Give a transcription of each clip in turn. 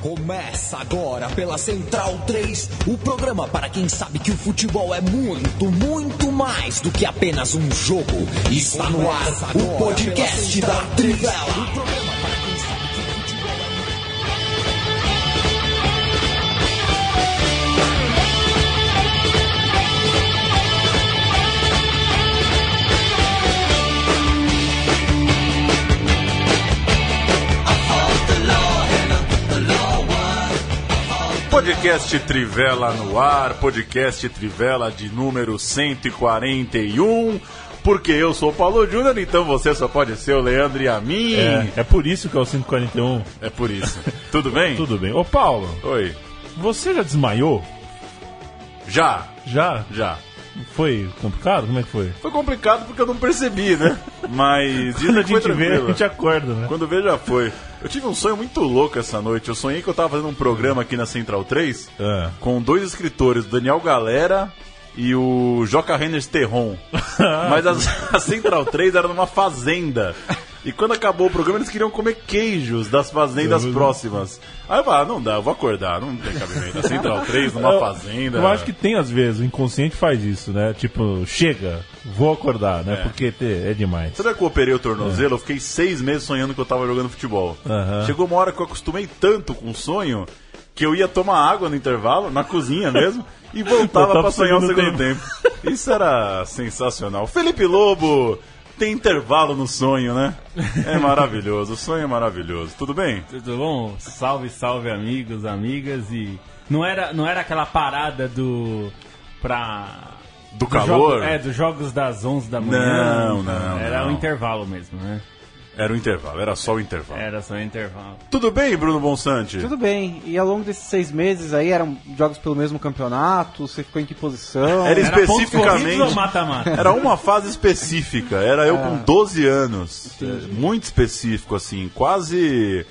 Começa agora pela Central 3, o programa para quem sabe que o futebol é muito, muito mais do que apenas um jogo. Está no ar o podcast da Trivela. Podcast Trivela no ar, podcast Trivela de número 141, porque eu sou o Paulo Júnior, então você só pode ser o Leandro e a mim. É por isso que é o 141. É por isso. Tudo bem? Tudo bem. Ô Paulo, Oi. você já desmaiou? Já. Já? Foi complicado? Como é que foi? Foi complicado porque eu não percebi, né? Mas quando a gente vê, a gente acorda, né? Quando vê, já foi. Eu tive um sonho muito louco essa noite. Eu sonhei que eu tava fazendo um programa aqui na Central 3 com dois escritores, o Daniel Galera e o Joca Renes Terron. Mas a Central 3 era numa fazenda. E quando acabou o programa, eles queriam comer queijos das fazendas próximas. Aí eu falei, não dá, eu vou acordar, não tem cabimento. A Central 3 numa fazenda. Eu acho que tem às vezes, o inconsciente faz isso, né? Tipo, chega, vou acordar, né? Porque é demais. Sabe que eu operei o tornozelo? Eu fiquei 6 meses sonhando que eu tava jogando futebol. Chegou uma hora que eu acostumei tanto com o sonho que eu ia tomar água no intervalo, na cozinha mesmo, e voltava pra sonhar o segundo tempo. Isso era sensacional. Felipe Lobo! Tem intervalo no sonho, né? É maravilhoso, o sonho é maravilhoso. Tudo bem? Tudo bom? Salve, salve amigos, amigas. E não era aquela parada do calor? Dos jogos das 11 da manhã. Não. Era o intervalo mesmo, né? Era o intervalo, era só o intervalo. Era só o intervalo. Tudo bem, Bruno Bonsante? Tudo bem. E ao longo desses 6 meses aí, eram jogos pelo mesmo campeonato? Você ficou em que posição? Era especificamente... Ou mata-mata? Era uma fase específica. Era eu com 12 anos. Muito específico, assim. Quase...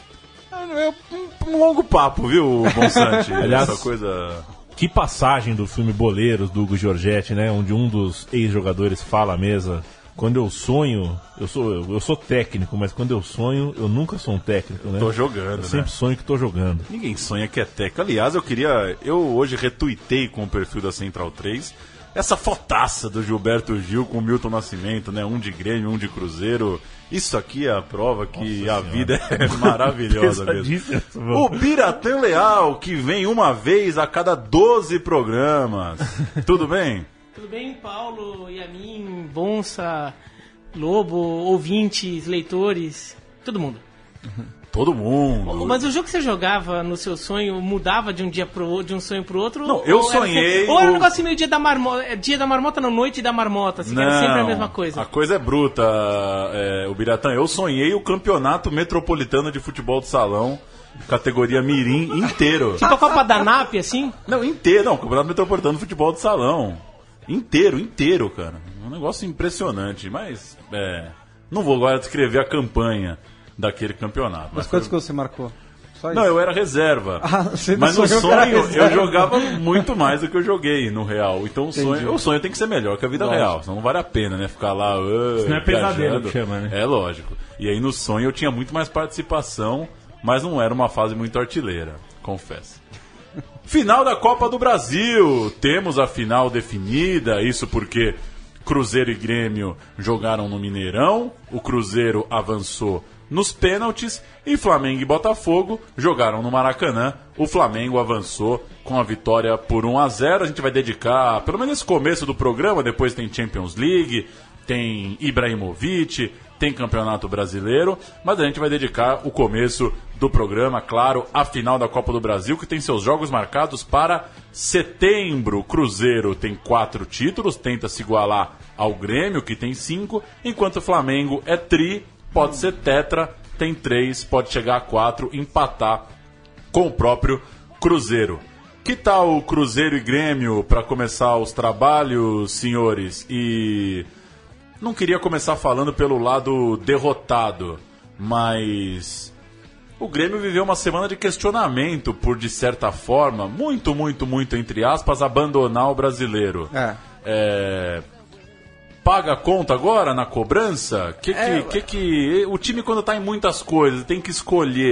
Um longo papo, viu, Bonsante? Aliás, essa coisa... Que passagem do filme Boleiros, do Hugo Giorgetti, né? Onde um dos ex-jogadores fala à mesa... Quando eu sonho, eu sou técnico, mas quando eu sonho, eu nunca sou um técnico, né? Tô jogando, eu sempre sonho que tô jogando. Ninguém sonha que é técnico. Aliás, eu hoje retuitei com o perfil da Central 3 essa fotaça do Gilberto Gil com o Milton Nascimento, né? Um de Grêmio, um de Cruzeiro. Isso aqui é a prova que a vida é maravilhosa mesmo. O Biratã Leal, que vem uma vez a cada 12 programas. Tudo bem? Tudo bem, Paulo, e a mim, Bonsa, Lobo, ouvintes, leitores, todo mundo. Todo mundo. Mas o jogo que você jogava no seu sonho mudava de um dia pro outro, de um sonho pro outro? Não, eu sonhei... Ou era um negócio meio dia da marmota, não, noite da marmota, assim, que era sempre a mesma coisa? A coisa é bruta, o Biratã. Eu sonhei o campeonato metropolitano de futebol de salão, categoria mirim, inteiro. Tipo a Copa da NAP, assim? Não, inteiro, não, campeonato metropolitano de futebol de salão. Inteiro, cara. Um negócio impressionante, mas não vou agora descrever a campanha daquele campeonato. Mas quantos gols você marcou? Só isso? Não, eu era reserva. Mas no sonho eu jogava muito mais do que eu joguei no real. Então o sonho tem que ser melhor que a vida real, senão não vale a pena, né? Ficar lá. Isso não é pesadelo que chama, né? É lógico. E aí no sonho eu tinha muito mais participação, mas não era uma fase muito artilheira, confesso. Final da Copa do Brasil. Temos a final definida. Isso porque Cruzeiro e Grêmio jogaram no Mineirão. O Cruzeiro avançou nos pênaltis. E Flamengo e Botafogo jogaram no Maracanã. O Flamengo avançou com a vitória por 1-0. A gente vai dedicar, pelo menos esse começo do programa. Depois tem Champions League, tem Ibrahimovic, tem Campeonato Brasileiro, mas a gente vai dedicar o começo do programa, claro, à final da Copa do Brasil, que tem seus jogos marcados para setembro. O Cruzeiro tem 4 títulos, tenta se igualar ao Grêmio, que tem 5, enquanto o Flamengo é tri, pode ser tetra, tem 3, pode chegar a 4, empatar com o próprio Cruzeiro. Que tal o Cruzeiro e Grêmio para começar os trabalhos, senhores? E não queria começar falando pelo lado derrotado, mas o Grêmio viveu uma semana de questionamento por, de certa forma, muito, entre aspas, abandonar o brasileiro. Paga a conta agora na cobrança? O time, quando está em muitas coisas, tem que escolher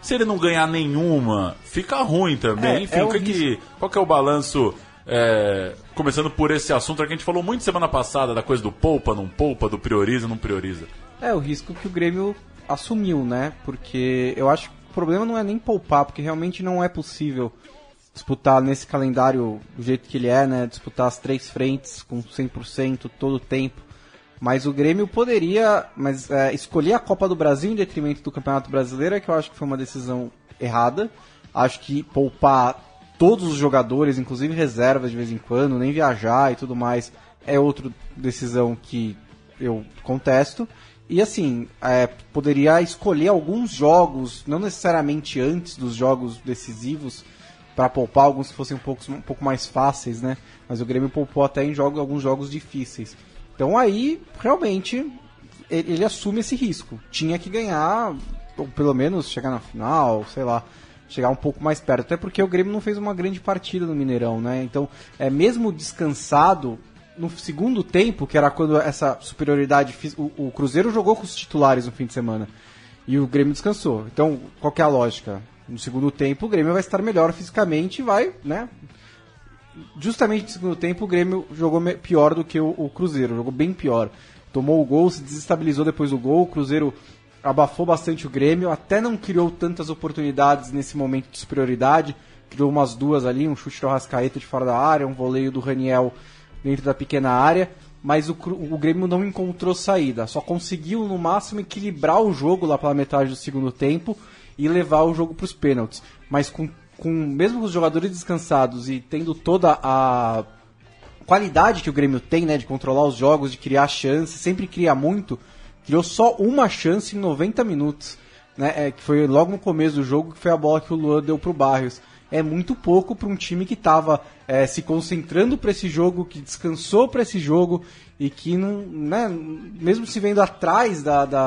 Se ele não ganhar nenhuma, fica ruim também. Enfim, qual que é o balanço? Começando por esse assunto que a gente falou muito semana passada, da coisa do poupa, não poupa, do prioriza, não prioriza. O risco que o Grêmio assumiu, né? Porque eu acho que o problema não é nem poupar, porque realmente não é possível disputar nesse calendário do jeito que ele é, né? Disputar as 3 frentes com 100% todo o tempo. Mas o Grêmio poderia escolher a Copa do Brasil em detrimento do Campeonato Brasileiro, que eu acho que foi uma decisão errada. Acho que poupar todos os jogadores, inclusive reservas de vez em quando, nem viajar e tudo mais, é outra decisão que eu contesto. E assim, poderia escolher alguns jogos, não necessariamente antes dos jogos decisivos, para poupar alguns que fossem um pouco mais fáceis, né? Mas o Grêmio poupou até em alguns jogos difíceis. Então aí, realmente, ele assume esse risco. Tinha que ganhar, ou pelo menos chegar na final, sei lá, chegar um pouco mais perto. Até porque o Grêmio não fez uma grande partida no Mineirão, né? Então, mesmo descansado, no segundo tempo, que era quando essa superioridade... O Cruzeiro jogou com os titulares no fim de semana. E o Grêmio descansou. Então, qual que é a lógica? No segundo tempo, o Grêmio vai estar melhor fisicamente e vai, né? Justamente no segundo tempo, o Grêmio jogou pior do que o Cruzeiro. Jogou bem pior. Tomou o gol, se desestabilizou depois do gol. O Cruzeiro abafou bastante o Grêmio. Até não criou tantas oportunidades nesse momento de superioridade. Criou umas 2 ali, um chute do Arrascaeta de fora da área, um voleio do Raniel dentro da pequena área. Mas o Grêmio não encontrou saída. Só conseguiu, no máximo, equilibrar o jogo lá pela metade do segundo tempo e levar o jogo para os pênaltis. Mas mesmo com os jogadores descansados e tendo toda a qualidade que o Grêmio tem, né, de controlar os jogos, de criar chances, sempre cria muito, criou só uma chance em 90 minutos, né, que foi logo no começo do jogo, que foi a bola que o Luan deu pro Barrios. É muito pouco para um time que estava se concentrando para esse jogo, que descansou para esse jogo e que, não, né, mesmo se vendo atrás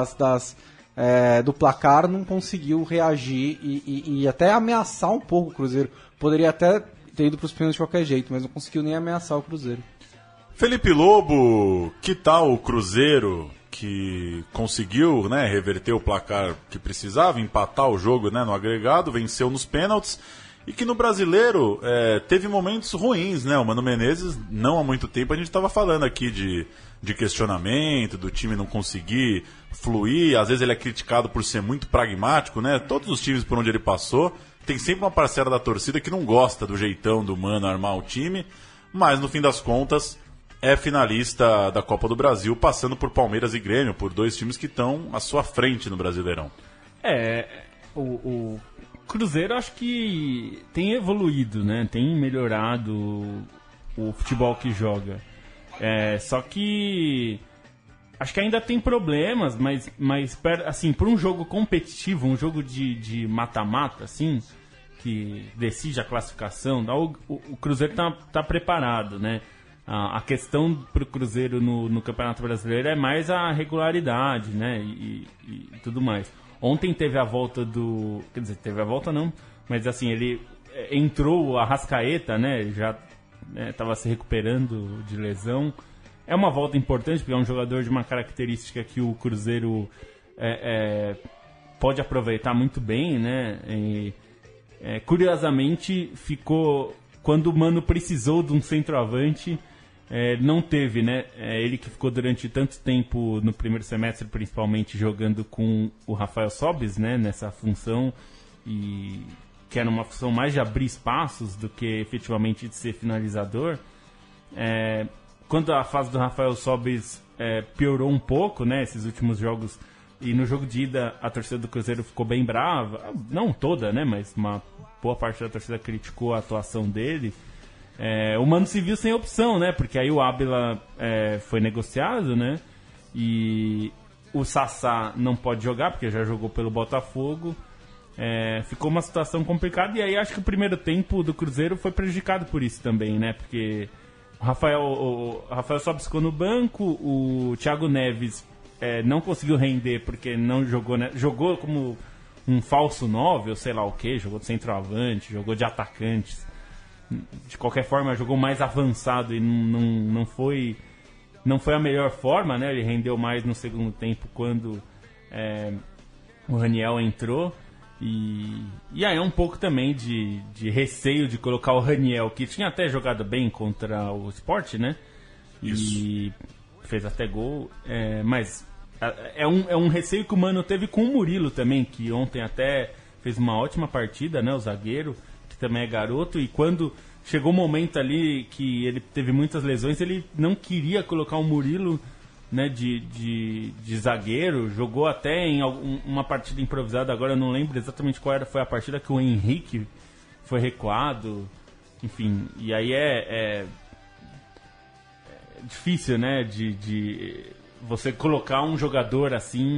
do placar, não conseguiu reagir e até ameaçar um pouco o Cruzeiro. Poderia até ter ido para os pênaltis de qualquer jeito, mas não conseguiu nem ameaçar o Cruzeiro. Felipe Lobo, que tal o Cruzeiro, que conseguiu, né, reverter o placar que precisava, empatar o jogo, né, no agregado, venceu nos pênaltis, e que no Brasileiro teve momentos ruins, né? O Mano Menezes, não há muito tempo, a gente estava falando aqui de questionamento, do time não conseguir fluir, às vezes ele é criticado por ser muito pragmático, né? Todos os times por onde ele passou, tem sempre uma parcela da torcida que não gosta do jeitão do Mano armar o time, mas no fim das contas é finalista da Copa do Brasil, passando por Palmeiras e Grêmio, por 2 times que estão à sua frente no Brasileirão. O Cruzeiro acho que tem evoluído, né? Tem melhorado o futebol que joga. Só que acho que ainda tem problemas, mas assim, por um jogo competitivo, um jogo de mata-mata, assim, que decide a classificação, o Cruzeiro tá preparado, né? A questão pro Cruzeiro no Campeonato Brasileiro é mais a regularidade, né? E tudo mais. Ontem teve a volta do... Quer dizer, teve a volta não, mas assim, ele entrou o Arrascaeta, né? Já estava se recuperando de lesão. É uma volta importante, porque é um jogador de uma característica que o Cruzeiro pode aproveitar muito bem, né? Curiosamente, ficou... Quando o Mano precisou de um centroavante, não teve, né? Ele que ficou durante tanto tempo no primeiro semestre, principalmente jogando com o Rafael Sobis, né? Nessa função, e que era uma função mais de abrir espaços do que efetivamente de ser finalizador. Quando a fase do Rafael Sobis piorou um pouco, né? Esses últimos jogos, e no jogo de ida a torcida do Cruzeiro ficou bem brava, não toda, né? Mas uma boa parte da torcida criticou a atuação dele. O Mano se viu sem opção, né? Porque aí o Ábila foi negociado, né? E o Sassá não pode jogar, porque já jogou pelo Botafogo. Ficou uma situação complicada. E aí acho que o primeiro tempo do Cruzeiro foi prejudicado por isso também, né? Porque o Rafael Sobis ficou no banco, o Thiago Neves não conseguiu render porque não jogou, né? Jogou como um falso 9, ou sei lá o que, jogou de centroavante, jogou de atacantes. De qualquer forma, jogou mais avançado e não foi a melhor forma, né? Ele rendeu mais no segundo tempo quando o Raniel entrou. E aí é um pouco também de receio de colocar o Raniel, que tinha até jogado bem contra o Sport, né? E fez até gol, mas é um receio que o Mano teve com o Murilo também, que ontem até fez uma ótima partida, né? O zagueiro, que também é garoto, e quando chegou o momento ali que ele teve muitas lesões, ele não queria colocar o Murilo, né, de zagueiro, jogou até em uma partida improvisada, agora eu não lembro exatamente qual foi a partida que o Henrique foi recuado, enfim, e aí é difícil, né, de você colocar um jogador assim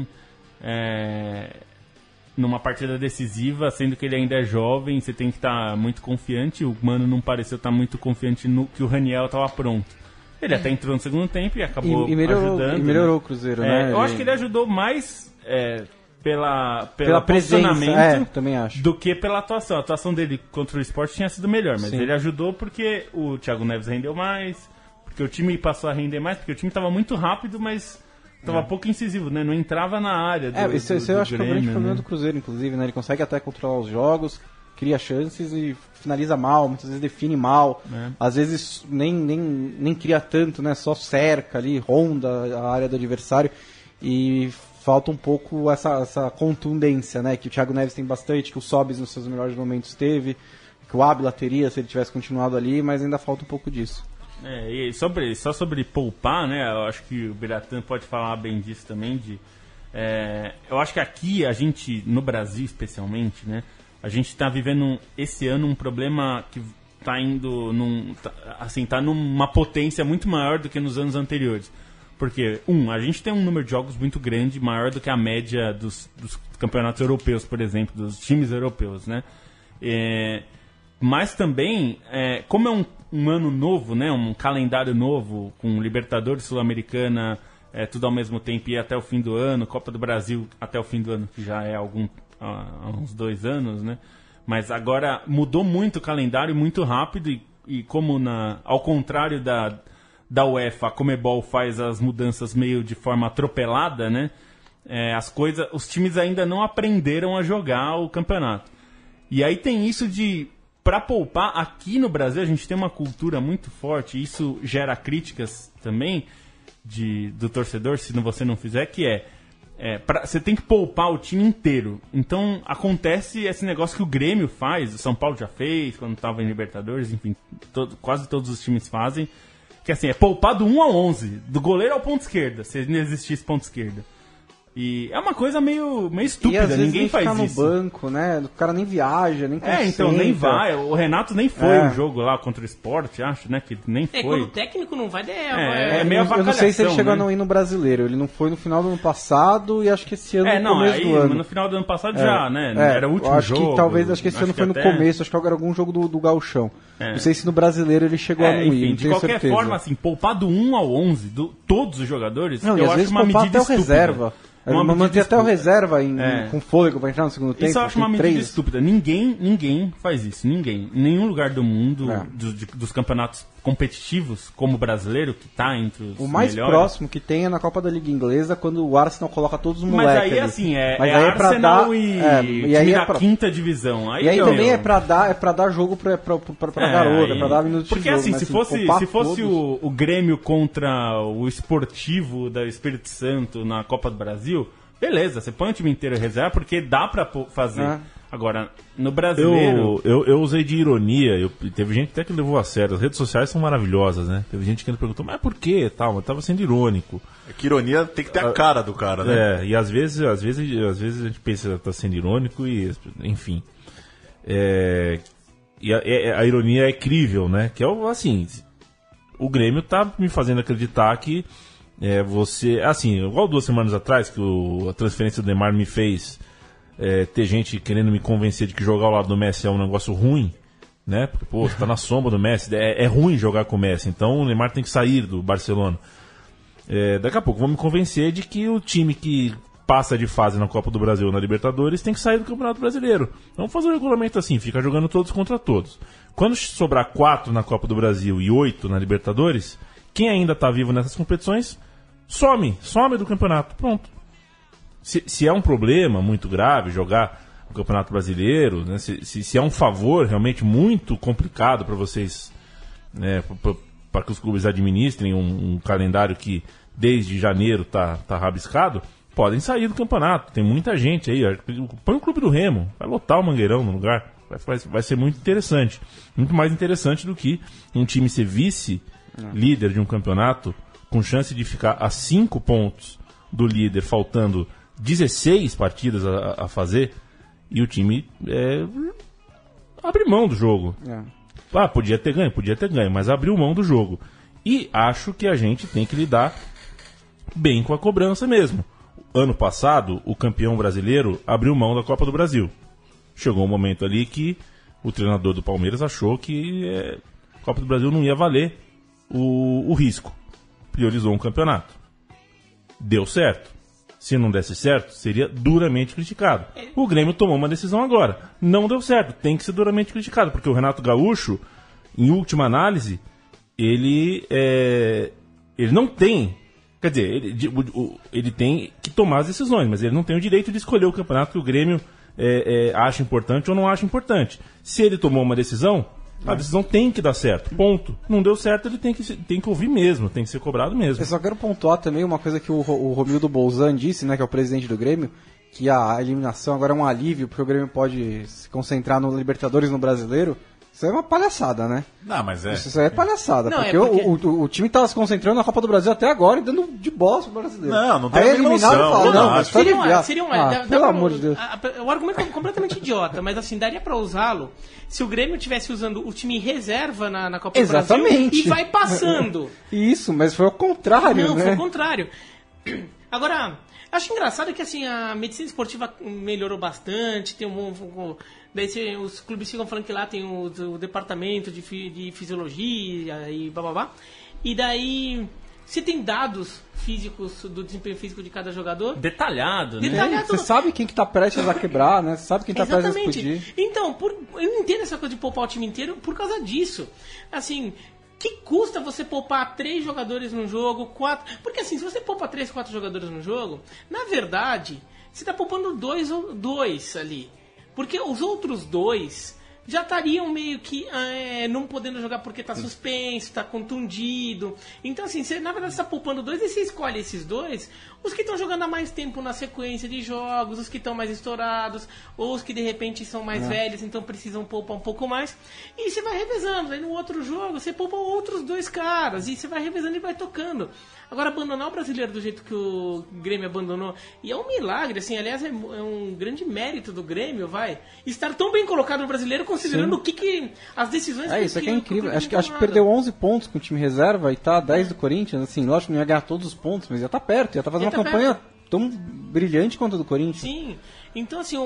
numa partida decisiva, sendo que ele ainda é jovem, você tem que estar muito confiante. O Mano não pareceu estar muito confiante no que o Raniel estava pronto. Ele até entrou no segundo tempo e acabou ajudando. E melhorou, né? o Cruzeiro, né? Eu acho que ele ajudou mais pela presença, posicionamento também acho. do que pela atuação. A atuação dele contra o Sport tinha sido melhor, mas Sim. ele ajudou porque o Thiago Neves rendeu mais, porque o time passou a render mais, porque o time estava muito rápido, mas estava pouco incisivo, né? Não entrava na área do Esse eu acho que é o grande problema do Cruzeiro, inclusive, né? Ele consegue até controlar os jogos, cria chances e finaliza mal, muitas vezes define mal, às vezes nem cria tanto, né? Só cerca ali, ronda a área do adversário e falta um pouco essa contundência, né? Que o Thiago Neves tem bastante, que o Sobis nos seus melhores momentos teve, que o Ábila teria se ele tivesse continuado ali, mas ainda falta um pouco disso. E só sobre poupar, né? Eu acho que o Biratã pode falar bem disso também. Eu acho que aqui, a gente, no Brasil especialmente, né? A gente está vivendo esse ano um problema que está indo tá numa potência muito maior do que nos anos anteriores. Porque, a gente tem um número de jogos muito grande, maior do que a média dos campeonatos europeus, por exemplo, dos times europeus, né? Mas também, como é um ano novo, né, um calendário novo, com Libertadores, Sul-Americana, tudo ao mesmo tempo e até o fim do ano, Copa do Brasil até o fim do ano, que já é há uns 2 anos, né? Mas agora mudou muito o calendário, muito rápido, e como ao contrário da UEFA, a Conmebol faz as mudanças meio de forma atropelada, né? Os times ainda não aprenderam a jogar o campeonato. E aí tem isso para poupar, aqui no Brasil a gente tem uma cultura muito forte, e isso gera críticas também do torcedor, se você não fizer, que você tem que poupar o time inteiro. Então acontece esse negócio que o Grêmio faz, o São Paulo já fez, quando estava em Libertadores, enfim, quase todos os times fazem, que assim, é poupar do 1 ao 11, do goleiro ao ponto esquerda, se não existisse ponto esquerda. E é uma coisa meio estúpida, e às vezes ninguém faz ficar isso. No banco, né? O cara nem viaja, nem concentra. Então nem vai. O Renato nem foi o jogo lá contra o Sport, acho, né? Que nem foi. Quando o técnico não vai, é meio avacalhação. Eu não sei se ele chegou né? a ir no Brasileiro. Ele não foi no final do ano passado e acho que esse ano no começo do ano. No final do ano passado já, né? Era o último jogo. Acho que esse ano foi no começo, acho que era algum jogo do Gauchão. Não sei se no Brasileiro ele chegou a não ir, de qualquer forma, assim, poupar do 1 ao 11, todos os jogadores, eu acho vezes uma medida até o reserva. Manter até o reserva com fôlego pra entrar no segundo tempo. Isso eu acho uma medida estúpida. Ninguém faz isso. Ninguém. Em nenhum lugar do mundo, dos campeonatos competitivos, como o brasileiro, que tá entre os o mais melhores. Próximo que tem é na Copa da Liga Inglesa, quando o Arsenal coloca todos os moleques. Mas aí, ali. assim, Mas aí Arsenal e time da pra... quinta divisão. Aí também é pra dar jogo pra garota, pra dar minutos de jogo. Porque assim, mas, se fosse o Grêmio contra o Esportivo da Espírito Santo na Copa do Brasil, beleza, você põe o time inteiro em reserva porque dá pra fazer. Agora, no brasileiro... Eu usei de ironia, teve gente até que levou a sério. As redes sociais são maravilhosas, né? Teve gente que me perguntou, mas por quê? Tal, mas tava sendo irônico. É que ironia tem que ter a cara do cara, né? E às vezes a gente pensa que tá sendo irônico e, enfim. E a ironia é crível, né? Que é assim, o Grêmio tá me fazendo acreditar que você... Assim, igual 2 semanas atrás, que a transferência do Neymar me fez ter gente querendo me convencer de que jogar ao lado do Messi é um negócio ruim, né? Porque, você tá na sombra do Messi, é ruim jogar com o Messi, então o Neymar tem que sair do Barcelona. Daqui a pouco vão me convencer de que o time que passa de fase na Copa do Brasil ou na Libertadores tem que sair do Campeonato Brasileiro. Vamos fazer um regulamento assim, fica jogando todos contra todos. Quando sobrar 4 na Copa do Brasil e 8 na Libertadores, quem ainda tá vivo nessas competições some do campeonato. Pronto. Se é um problema muito grave jogar o Campeonato Brasileiro, né? Se é um favor realmente muito complicado para vocês, né, para que os clubes administrem um calendário que desde janeiro tá rabiscado, podem sair do campeonato. Tem muita gente aí. Põe o Clube do Remo, vai lotar o Mangueirão no lugar. Vai ser muito interessante. Muito mais interessante do que um time ser vice-líder de um campeonato com chance de ficar a 5 pontos do líder, faltando 16 partidas a fazer, e o time abre mão do jogo. Podia ter ganho, mas abriu mão do jogo. E acho que a gente tem que lidar bem com a cobrança mesmo. Ano passado, o campeão brasileiro abriu mão da Copa do Brasil. Chegou um momento ali que o treinador do Palmeiras achou que a Copa do Brasil não ia valer o risco. Priorizou um campeonato. Deu certo. Se não desse certo, seria duramente criticado. O Grêmio tomou uma decisão agora. Não deu certo. Tem que ser duramente criticado, porque o Renato Gaúcho, em última análise, ele não tem... Quer dizer, ele tem que tomar as decisões, mas ele não tem o direito de escolher o campeonato que o Grêmio acha importante ou não acha importante. Se ele tomou uma decisão, a decisão tem que dar certo, ponto. Não deu certo, ele tem que ouvir mesmo, tem que ser cobrado mesmo. Eu só quero pontuar também uma coisa que o Romildo Bolzan disse, né, que é o presidente do Grêmio, que a eliminação agora é um alívio, porque o Grêmio pode se concentrar no Libertadores, no Brasileiro. Isso é uma palhaçada, né? Não, mas Isso é palhaçada, Não, porque, o time tava se concentrando na Copa do Brasil até agora e dando de bosta pro brasileiro. Não tem aí eliminaram e falaram, não, mas tá aliviado. Pelo amor de Deus. O argumento é completamente idiota, mas assim, daria pra usá-lo se o Grêmio estivesse usando o time reserva na Copa do Brasil e vai passando. Isso, mas foi ao contrário, Não, né? foi o contrário. Agora, acho engraçado que assim, a medicina esportiva melhorou bastante, tem daí os clubes ficam falando que lá tem o departamento de fisiologia e bababá. E daí você tem dados físicos do desempenho físico de cada jogador. Detalhado, né? Você sabe quem que tá prestes a quebrar, né? Você sabe quem tá prestes a explodir. Então, eu não entendo essa coisa de poupar o time inteiro por causa disso. Assim, que custa você poupar 3 jogadores num jogo, 4... Porque assim, se você poupa 3, 4 jogadores num jogo, na verdade, você tá poupando 2 ali. Porque os outros 2 já estariam meio que não podendo jogar porque tá suspenso, tá contundido. Então, assim, você, na verdade, você tá poupando 2 e você escolhe esses 2, os que estão jogando há mais tempo na sequência de jogos, os que estão mais estourados, ou os que de repente são mais velhos, então precisam poupar um pouco mais. E você vai revezando. Aí no outro jogo você poupa outros 2 caras, e você vai revezando e vai tocando. Agora, abandonar o brasileiro do jeito que o Grêmio abandonou, e é um milagre, assim, aliás, é um grande mérito do Grêmio, estar tão bem colocado no brasileiro, considerando o que as decisões... Isso aqui é incrível. Acho que perdeu 11 pontos com o time reserva e tá 10 do Corinthians, assim, lógico que não ia ganhar todos os pontos, mas já tá perto, já tá fazendo uma campanha tão brilhante quanto a do Corinthians. Sim, então, assim,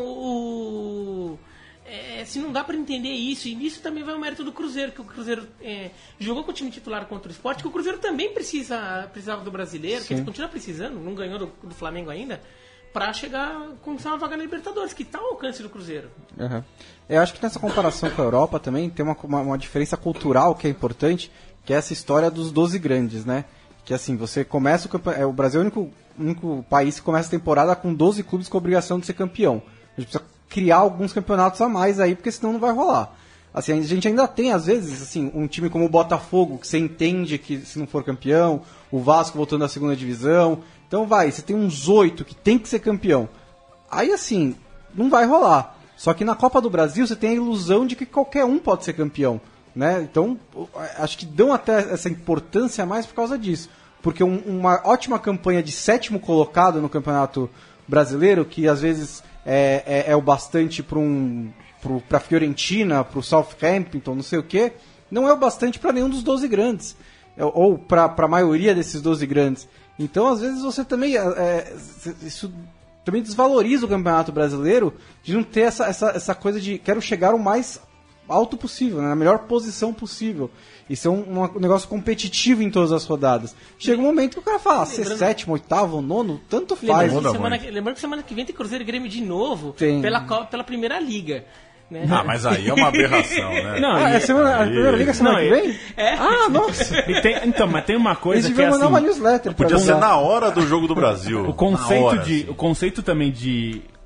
se não dá pra entender isso, e nisso também vai o mérito do Cruzeiro, que o Cruzeiro jogou com o time titular contra o Sport, que o Cruzeiro também precisava do brasileiro, que ele continua precisando, não ganhou do Flamengo ainda, pra conquistar uma vaga na Libertadores, que tá ao alcance do Cruzeiro. Uhum. Eu acho que nessa comparação com a Europa também tem uma diferença cultural que é importante, que é essa história dos 12 grandes, né? Que assim, você começa o Brasil é o único país que começa a temporada com 12 clubes com a obrigação de ser campeão. A gente precisa criar alguns campeonatos a mais aí, porque senão não vai rolar. Assim, a gente ainda tem, às vezes, assim, um time como o Botafogo, que você entende que se não for campeão, o Vasco voltando à segunda divisão. Então você tem uns 8 que tem que ser campeão. Aí, assim, não vai rolar. Só que na Copa do Brasil você tem a ilusão de que qualquer um pode ser campeão, né? Então, acho que dão até essa importância a mais por causa disso. Porque uma ótima campanha de 7º colocado no Campeonato Brasileiro, que às vezes é o bastante para Fiorentina, para o Southampton, não sei o quê, não é o bastante para nenhum dos 12 grandes, ou para a maioria desses 12 grandes. Então, às vezes, você também isso também desvaloriza o Campeonato Brasileiro de não ter essa coisa de quero chegar o mais alto possível, né, na melhor posição possível. Isso é um negócio competitivo em todas as rodadas. Chega um momento que o cara fala, ser 7º, 8º, 9º, tanto faz. Lembrando que semana que vem tem Cruzeiro e Grêmio de novo pela Primeira Liga. Né? Mas aí é uma aberração, né? Não, a Primeira Liga semana que vem? Nossa! Mas tem uma coisa que é mandar assim... uma newsletter. Podia ser na hora do Jogo do Brasil. O conceito também de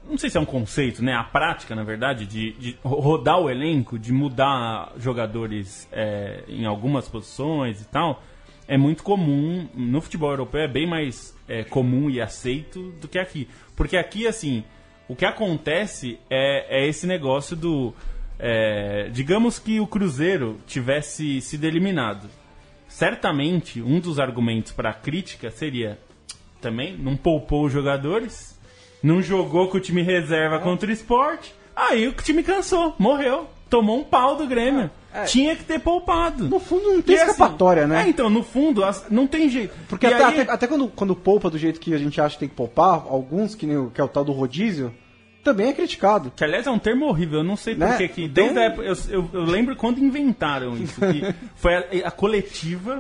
não sei se é um conceito, né? A prática, na verdade, de rodar o elenco, de mudar jogadores em algumas posições e tal, é muito comum. No futebol europeu é bem mais comum e aceito do que aqui. Porque aqui, assim, o que acontece é esse negócio do... digamos que o Cruzeiro tivesse sido eliminado. Certamente, um dos argumentos para a crítica seria... Também não poupou os jogadores, não jogou com o time reserva contra o Sport, aí o time cansou, morreu, tomou um pau do Grêmio. Tinha que ter poupado. No fundo não tem escapatória, assim, né? Então, no fundo, não tem jeito. Porque até quando poupa do jeito que a gente acha que tem que poupar, alguns, que é o tal do rodízio, também é criticado. Que, aliás, é um termo horrível, eu não sei por que desde a época, eu lembro quando inventaram isso, que foi a coletiva...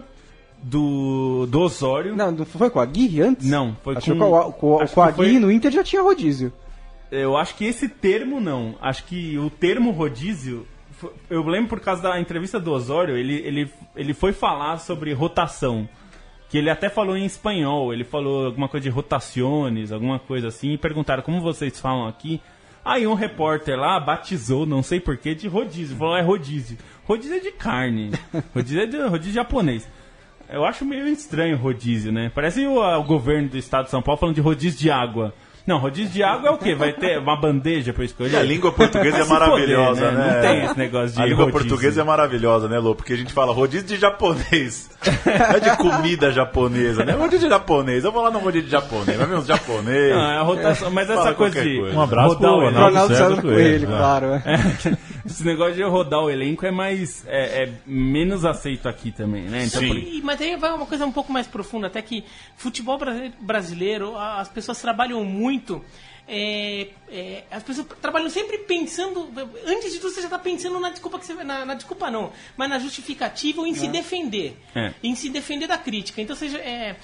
Do Osório. Não foi com a Aguirre antes? Não, foi com a Aguirre no Inter já tinha rodízio. Eu acho que esse termo não. Acho que o termo rodízio... Eu lembro por causa da entrevista do Osório, ele foi falar sobre rotação. Que ele até falou em espanhol. Ele falou alguma coisa de rotaciones, alguma coisa assim. E perguntaram como vocês falam aqui. Aí um repórter lá batizou, não sei porquê, de rodízio. Falou, rodízio. Rodízio é de carne. Rodízio japonês. Eu acho meio estranho o rodízio, né? Parece o governo do estado de São Paulo falando de rodízio de água. Não, rodízio de água é o quê? Vai ter uma bandeja pra escolher? E a língua portuguesa é maravilhosa, poder, né? Não tem esse negócio de A língua rodízio. portuguesa é maravilhosa, né, Lô? Porque a gente fala rodízio de japonês. Não é de comida japonesa, né? Rodízio de japonês. Eu vou lá no rodízio de japonês. Vai ver uns japonês. Não, é a rotação. Mas essa coisa de... Um abraço pro Ronaldo César Coelho, claro. Esse negócio de rodar o elenco é mais... É menos aceito aqui também, né? Então, mas aí vai uma coisa um pouco mais profunda, até que futebol brasileiro, as pessoas trabalham muito... as pessoas trabalham sempre pensando, antes de tudo você já está pensando na desculpa que você na desculpa não, mas na justificativa ou em se defender, em se defender da crítica. Então seja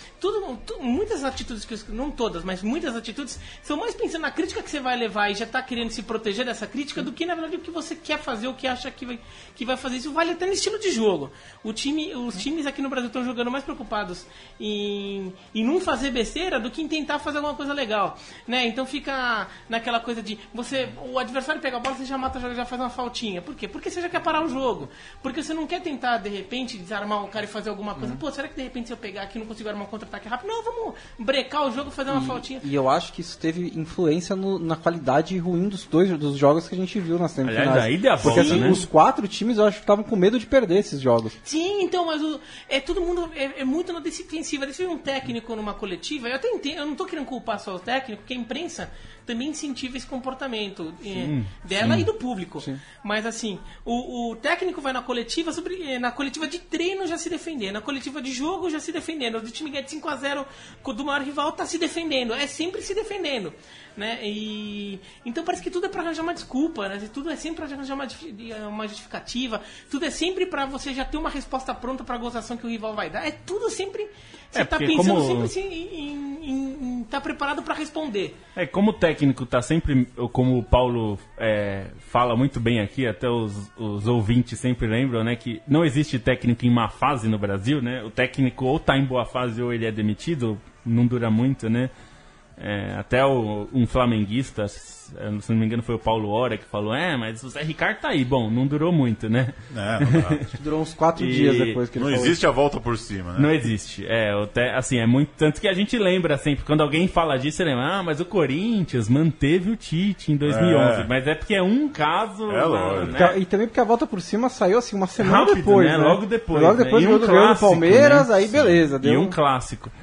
muitas atitudes não todas, mas muitas atitudes são mais pensando na crítica que você vai levar e já está querendo se proteger dessa crítica do que na verdade o que você quer fazer, o que acha que vai fazer. Isso vale até no estilo de jogo. Os times aqui no Brasil estão jogando mais preocupados em não fazer besteira do que em tentar fazer alguma coisa legal, né? Então fica naquela coisa de o adversário pega a bola, você já mata, já faz uma faltinha. Por quê? Porque você já quer parar o jogo. Porque você não quer tentar, de repente, desarmar o cara e fazer alguma coisa. Pô, será que de repente se eu pegar aqui não consigo armar um contra-ataque rápido? Não, vamos brecar o jogo e fazer uma faltinha. E eu acho que isso teve influência na qualidade ruim dos jogos que a gente viu nas semifinais. Aliás, aí deu a volta, porque assim, né? Os 4 times eu acho que estavam com medo de perder esses jogos. Sim, então, mas todo mundo é muito na defensiva. Deixa eu ver um técnico numa coletiva, eu até entendo, eu não tô querendo culpar só o técnico, porque a imprensa também incentiva esse comportamento dela e do público. Sim. Mas assim, o técnico vai na coletiva na coletiva de treino já se defender, na coletiva de jogo já se defendendo. O time ganha de 5-0 do maior rival, tá se defendendo, é sempre se defendendo, né? Então parece que tudo é para arranjar uma desculpa, né? Tudo é sempre para arranjar uma justificativa, tudo é sempre para você já ter uma resposta pronta para a gozação que o rival vai dar. É tudo sempre você tá pensando sempre assim, em tá preparado para responder. Como o técnico tá sempre, como o Paulo fala muito bem aqui, até os ouvintes sempre lembram, né, que não existe técnico em má fase no Brasil, né? O técnico ou tá em boa fase ou ele é demitido, não dura muito, né? Até um flamenguista, se não me engano foi o Paulo Hora que falou, mas o Zé Ricardo tá aí. Bom, não durou muito, né? Durou uns 4 dias depois que ele falou. Não existe a volta por cima, né? Não existe. Assim, é muito... Tanto que a gente lembra sempre, quando alguém fala disso, você lembra, mas o Corinthians manteve o Tite em 2011. Mas é porque é um caso... lógico. Né? E também porque a volta por cima saiu assim uma semana rápido, depois, né? Logo depois. Logo depois do do Palmeiras, né? Aí beleza. Deu um clássico.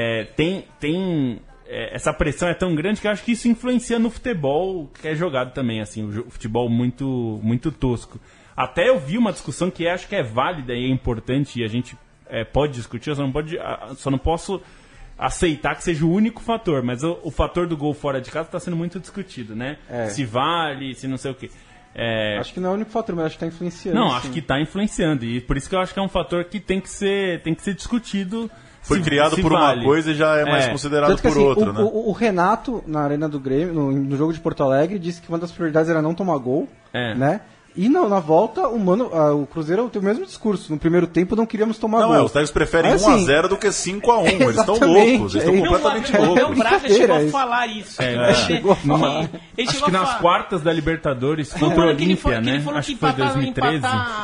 Essa pressão é tão grande que eu acho que isso influencia no futebol que é jogado também, assim, o futebol muito, muito tosco. Até eu vi uma discussão que acho que é válida e é importante e a gente pode discutir, eu só não posso aceitar que seja o único fator, mas o fator do gol fora de casa está sendo muito discutido, né? Se vale, se não sei o quê. Acho que não é o único fator, mas acho que está influenciando. Não, acho que está influenciando e por isso que eu acho que é um fator que tem que ser discutido. Foi criado por uma coisa e já é mais considerado por outra, né? O Renato, na Arena do Grêmio, no jogo de Porto Alegre, disse que uma das prioridades era não tomar gol, né? E na volta, o Cruzeiro tem o mesmo discurso. No primeiro tempo não queríamos tomar gol. Os técnicos preferem Mas, 1x0 do que 5x1. Eles estão exatamente, loucos, eles estão completamente O loucos. Braga chegou a falar isso. chegou a falar. Ele Acho chegou que a nas falar. quartas da Libertadores contra o Olímpia, né? Ele falou Acho que que foi 2013.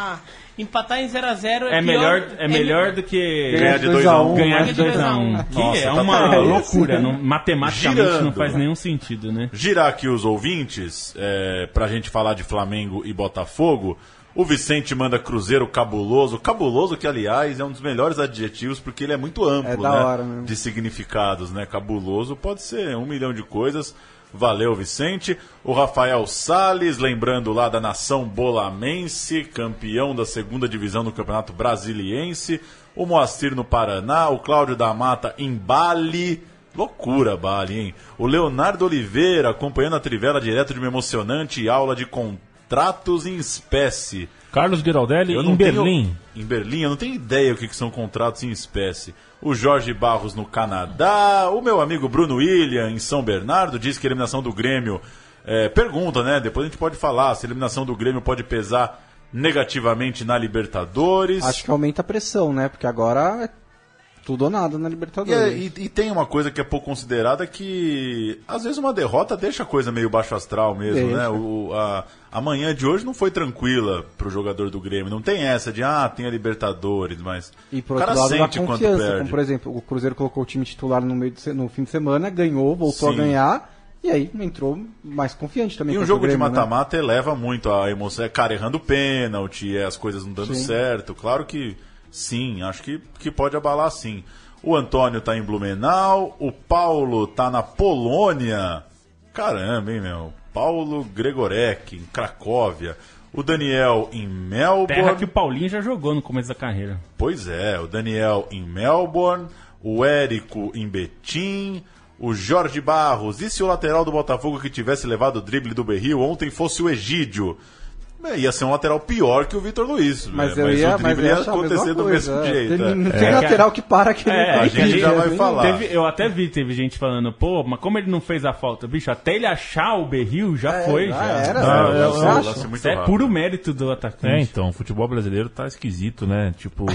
empatar em 0x0 É melhor do que Ganhar de 2x1. ganhar de 2x1. Nossa, Que é tá uma terrível. loucura. Matematicamente Girando. não faz nenhum sentido, né? Girar aqui os ouvintes, pra gente falar de Flamengo e Botafogo. O Vicente manda Cruzeiro cabuloso. Cabuloso que, aliás, é um dos melhores adjetivos porque ele é muito amplo, É da né? hora mesmo. De significados, né? Cabuloso pode ser 1 milhão de coisas. Valeu, Vicente. O Rafael Salles, lembrando lá da nação bolamense, campeão da 2ª divisão do Campeonato Brasiliense. O Moacir no Paraná. O Cláudio da Mata em Bali. Loucura, Bali, hein? O Leonardo Oliveira, acompanhando a Trivela direto de uma emocionante aula de contratos em espécie. Carlos Giraldelli Eu em não Berlim. Em Berlim, eu não tenho ideia o que são contratos em espécie. O Jorge Barros no Canadá. O meu amigo Bruno William em São Bernardo diz que a eliminação do Grêmio... pergunta, né? Depois a gente pode falar se a eliminação do Grêmio pode pesar negativamente na Libertadores. Acho que aumenta a pressão, né? Porque agora é tudo ou nada na Libertadores. E tem uma coisa que é pouco considerada que às vezes uma derrota deixa a coisa meio baixo astral mesmo, Deixa. né? A manhã de hoje não foi tranquila pro jogador do Grêmio. Não tem essa de, tem a Libertadores, mas E por o cara outro lado, dá sente quando confiança. perde. Como, por exemplo, o Cruzeiro colocou o time titular no fim de semana, ganhou, voltou Sim. a ganhar, e aí entrou mais confiante também. E um contra o jogo de Grêmio, né? mata-mata eleva muito a emoção. Cara errando pênalti, as coisas não dando Sim. certo. Claro que sim, acho que pode abalar sim. O Antônio tá em Blumenau, o Paulo tá na Polônia. Caramba, hein, meu? Paulo Gregorek, em Cracóvia. O Daniel em Melbourne. Terra que o Paulinho já jogou no começo da carreira. Pois é, o Daniel em Melbourne, o Érico em Betim, o Jorge Barros. E se o lateral do Botafogo que tivesse levado o drible do Berril ontem fosse o Egídio? Ia ser um lateral pior que o Vitor Luiz. Mas o eu ia drible ia achar a acontecer mesma do coisa, mesmo jeito. Não tem lateral que para aquele a gente já vai falar. Eu até teve gente falando, mas como ele não fez a falta? Bicho, até ele achar o Berril já foi. já Já era. Você Eu lance acho. muito Isso é rápido. puro mérito do atacante. Então, o futebol brasileiro tá esquisito, né? Tipo,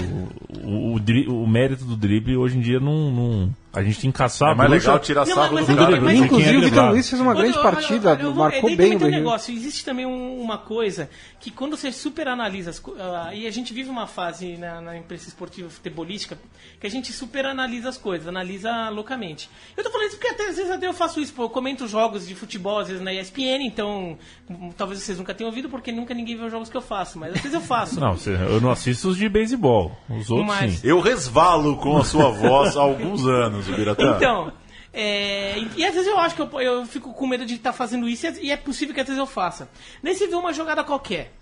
o mérito do drible hoje em dia não... A gente tem que caçar É a mais bruxa. legal tirar Não, sarro mas do é- cara. mas- mesmo. Inclusive, Quem é o Vitor driblado? Luiz fez uma grande partida, marcou daí bem também o tem um Berril. negócio. Existe também uma coisa que quando você super analisa e a gente vive uma fase na imprensa esportiva futebolística que a gente super analisa as coisas, analisa loucamente. Eu tô falando isso porque às vezes até eu faço isso, eu comento jogos de futebol às vezes na ESPN, então talvez vocês nunca tenham ouvido porque nunca ninguém vê os jogos que eu faço, mas às vezes eu faço. Não, eu não assisto os de beisebol. Os outros Mas- sim. Eu resvalo com a sua voz há alguns anos, Biratã. Então, e às vezes eu acho que eu fico com medo de estar fazendo isso e é possível que às vezes eu faça. Daí você vê uma jogada qualquer.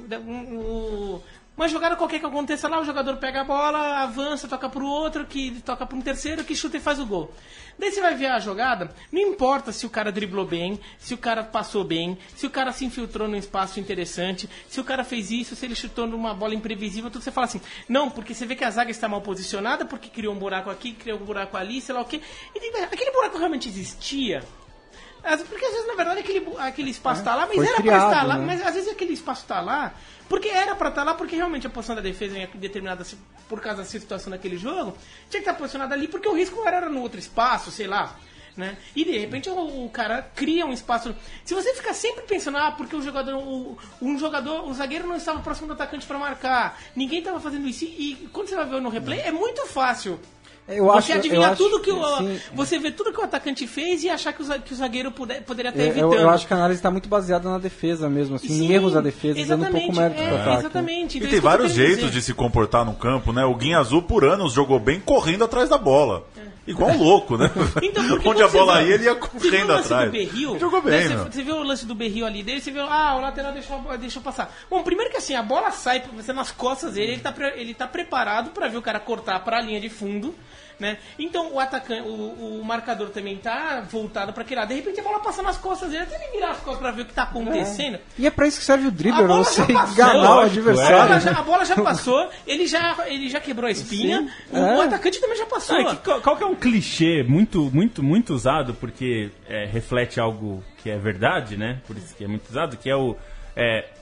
Uma jogada qualquer que aconteça lá, o jogador pega a bola, avança, toca pro outro, que toca pro um terceiro, que chuta e faz o gol. Daí você vai ver a jogada, não importa se o cara driblou bem, se o cara passou bem, se o cara se infiltrou num espaço interessante, se o cara fez isso, se ele chutou numa bola imprevisível, tudo você fala assim, não, porque você vê que a zaga está mal posicionada, porque criou um buraco aqui, criou um buraco ali, sei lá o quê. E aquele buraco realmente existia? Porque às vezes, na verdade, aquele espaço tá lá, mas foi era criado, pra estar lá, né? mas às vezes aquele espaço tá lá, porque era pra estar lá, porque realmente a posição da defesa é determinada por causa da situação daquele jogo, tinha que estar posicionada ali, porque o risco era no outro espaço, sei lá, né? E de repente o cara cria um espaço. Se você ficar sempre pensando, porque o jogador, o zagueiro não estava próximo do atacante pra marcar, ninguém estava fazendo isso, e quando você vai ver no replay, é muito fácil. Você adivinhar tudo que você vê tudo que o atacante fez e achar que o zagueiro poderia estar evitando. Eu acho que a análise está muito baseada na defesa mesmo, assim, em erros da defesa, dando um pouco mérito pro ataque. Exatamente. E Então, tem isso que eu tô vários querendo jeitos dizer. de se comportar no campo, né? O Guinha Azul por anos jogou bem correndo atrás da bola. Igual um louco, né? Então, porque Onde a você bola viu- ia, ele ia você viu o correndo lance atrás. do Berril? Jogou bem, Você, meu. você viu o lance do Berril ali dele, você viu, o lateral deixou passar. Bom, primeiro que assim, a bola sai você nas costas dele, ele tá preparado pra ver o cara cortar pra linha de fundo, né? Então o atacante, o marcador também tá voltado pra aquele lado. De repente a bola passa nas costas dele, até ele virar as costas pra ver o que tá acontecendo. E é pra isso que serve o A dribbler, bola você já passou, enganar o lógico, adversário. A bola já passou, ele já quebrou a espinha, o atacante também já passou. Qual que é um clichê muito usado, porque reflete algo que é verdade, né? Por isso que é muito usado, que é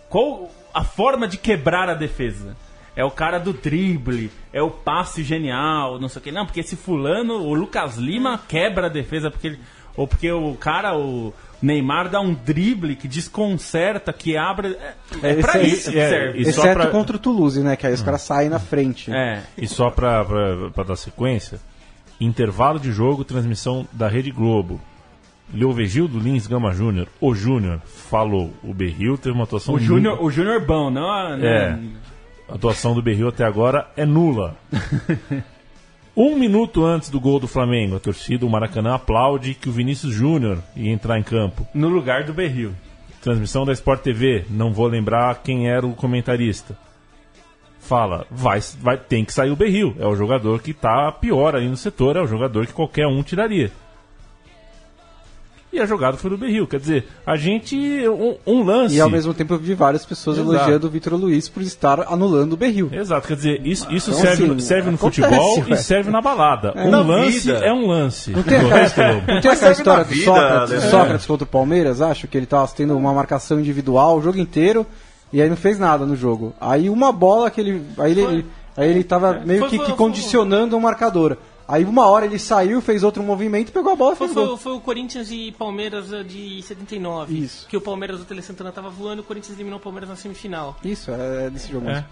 Qual a forma de quebrar a defesa? É o cara do drible, é o passe genial, não sei o que. Não, porque esse fulano, o Lucas Lima, quebra a defesa, porque o cara, o Neymar, dá um drible que desconcerta, que abre... É pra isso que serve. Exceto contra o Toulouse, né? Que aí os caras saem na frente. E só pra dar sequência, intervalo de jogo, transmissão da Rede Globo. Leovegildo Lins Gama Júnior, o Júnior, falou. O Berril teve uma atuação... O Júnior bom, não... A atuação do Berril até agora é nula. 1 minuto antes do gol do Flamengo, a torcida do Maracanã aplaude que o Vinícius Júnior ia entrar em campo. No lugar do Berril. Transmissão da Sport TV, não vou lembrar quem era o comentarista. Fala, tem que sair o Berril. É o jogador que tá pior aí no setor, é o jogador que qualquer um tiraria. E a jogada foi do Berril, quer dizer, a gente, um lance... E ao mesmo tempo eu vi várias pessoas elogiando o Vitor Luiz por estar anulando o Berril. Exato, quer dizer, isso então, serve no futebol e serve na balada. Um lance é um lance. Não tem aquela história do Sócrates contra o Palmeiras, acho que ele estava tendo uma marcação individual o jogo inteiro e aí não fez nada no jogo. Aí uma bola que ele... Aí ele estava meio que condicionando o marcador. Aí uma hora ele saiu, fez outro movimento, pegou a bola e fez gol. Foi o Corinthians e Palmeiras de 79. Isso. Que o Palmeiras do Tele Santana tava voando e o Corinthians eliminou o Palmeiras na semifinal. Isso, é desse jogo mesmo.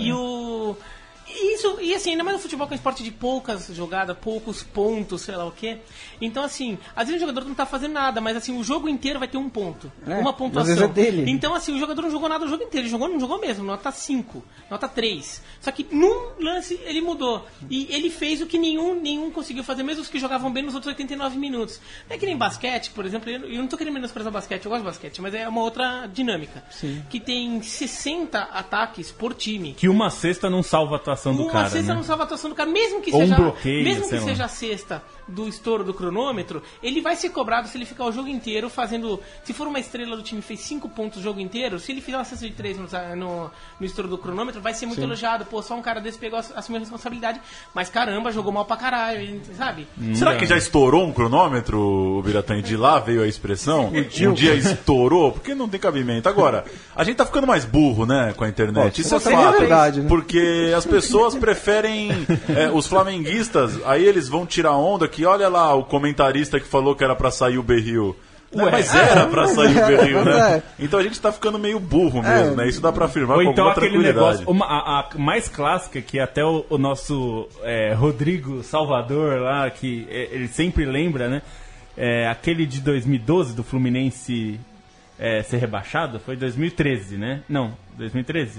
E assim, ainda mais no futebol que é um esporte de poucas jogadas, poucos pontos, sei lá o quê. Então assim, às vezes o jogador não tá fazendo nada, mas assim, o jogo inteiro vai ter um ponto. Uma pontuação. Às vezes é dele. Então assim, o jogador não jogou nada o jogo inteiro, ele não jogou mesmo, nota 5, nota 3. Só que num lance ele mudou. E ele fez o que nenhum conseguiu fazer, mesmo os que jogavam bem nos outros 89 minutos. Não é que nem basquete, por exemplo, eu não tô querendo menosprezar basquete, eu gosto de basquete, mas é uma outra dinâmica. Sim. Que tem 60 ataques por time. Que uma cesta não salva a atuação do cara, Uma cesta né? não salva a atuação do cara, mesmo que Ou seja, um bloqueio, mesmo que sei lá. seja a cesta do estouro do cronômetro, ele vai ser cobrado se ele ficar o jogo inteiro fazendo... Se for uma estrela do time que fez 5 pontos o jogo inteiro, se ele fizer uma cesta de 3 no estouro do cronômetro, vai ser muito elogiado. Pô, só um cara desse pegou, assumiu a responsabilidade, mas caramba, jogou mal pra caralho, sabe? Será que já estourou um cronômetro, o Biratã? De lá veio a expressão? Um dia estourou? Porque não tem cabimento. Agora, a gente tá ficando mais burro, né, com a internet. Isso é fato. Verdade, né? Porque as pessoas preferem os flamenguistas, aí eles vão tirar onda que olha lá o comentarista que falou que era pra sair o Berril. Mas era pra sair o Berril, né? Então a gente tá ficando meio burro mesmo, né? Isso dá pra afirmar Ou com então alguma aquele tranquilidade. negócio, a mais clássica, que até o nosso Rodrigo Salvador lá, que ele sempre lembra, né? Aquele de 2012 do Fluminense ser rebaixado, foi 2013, né? Não, 2013.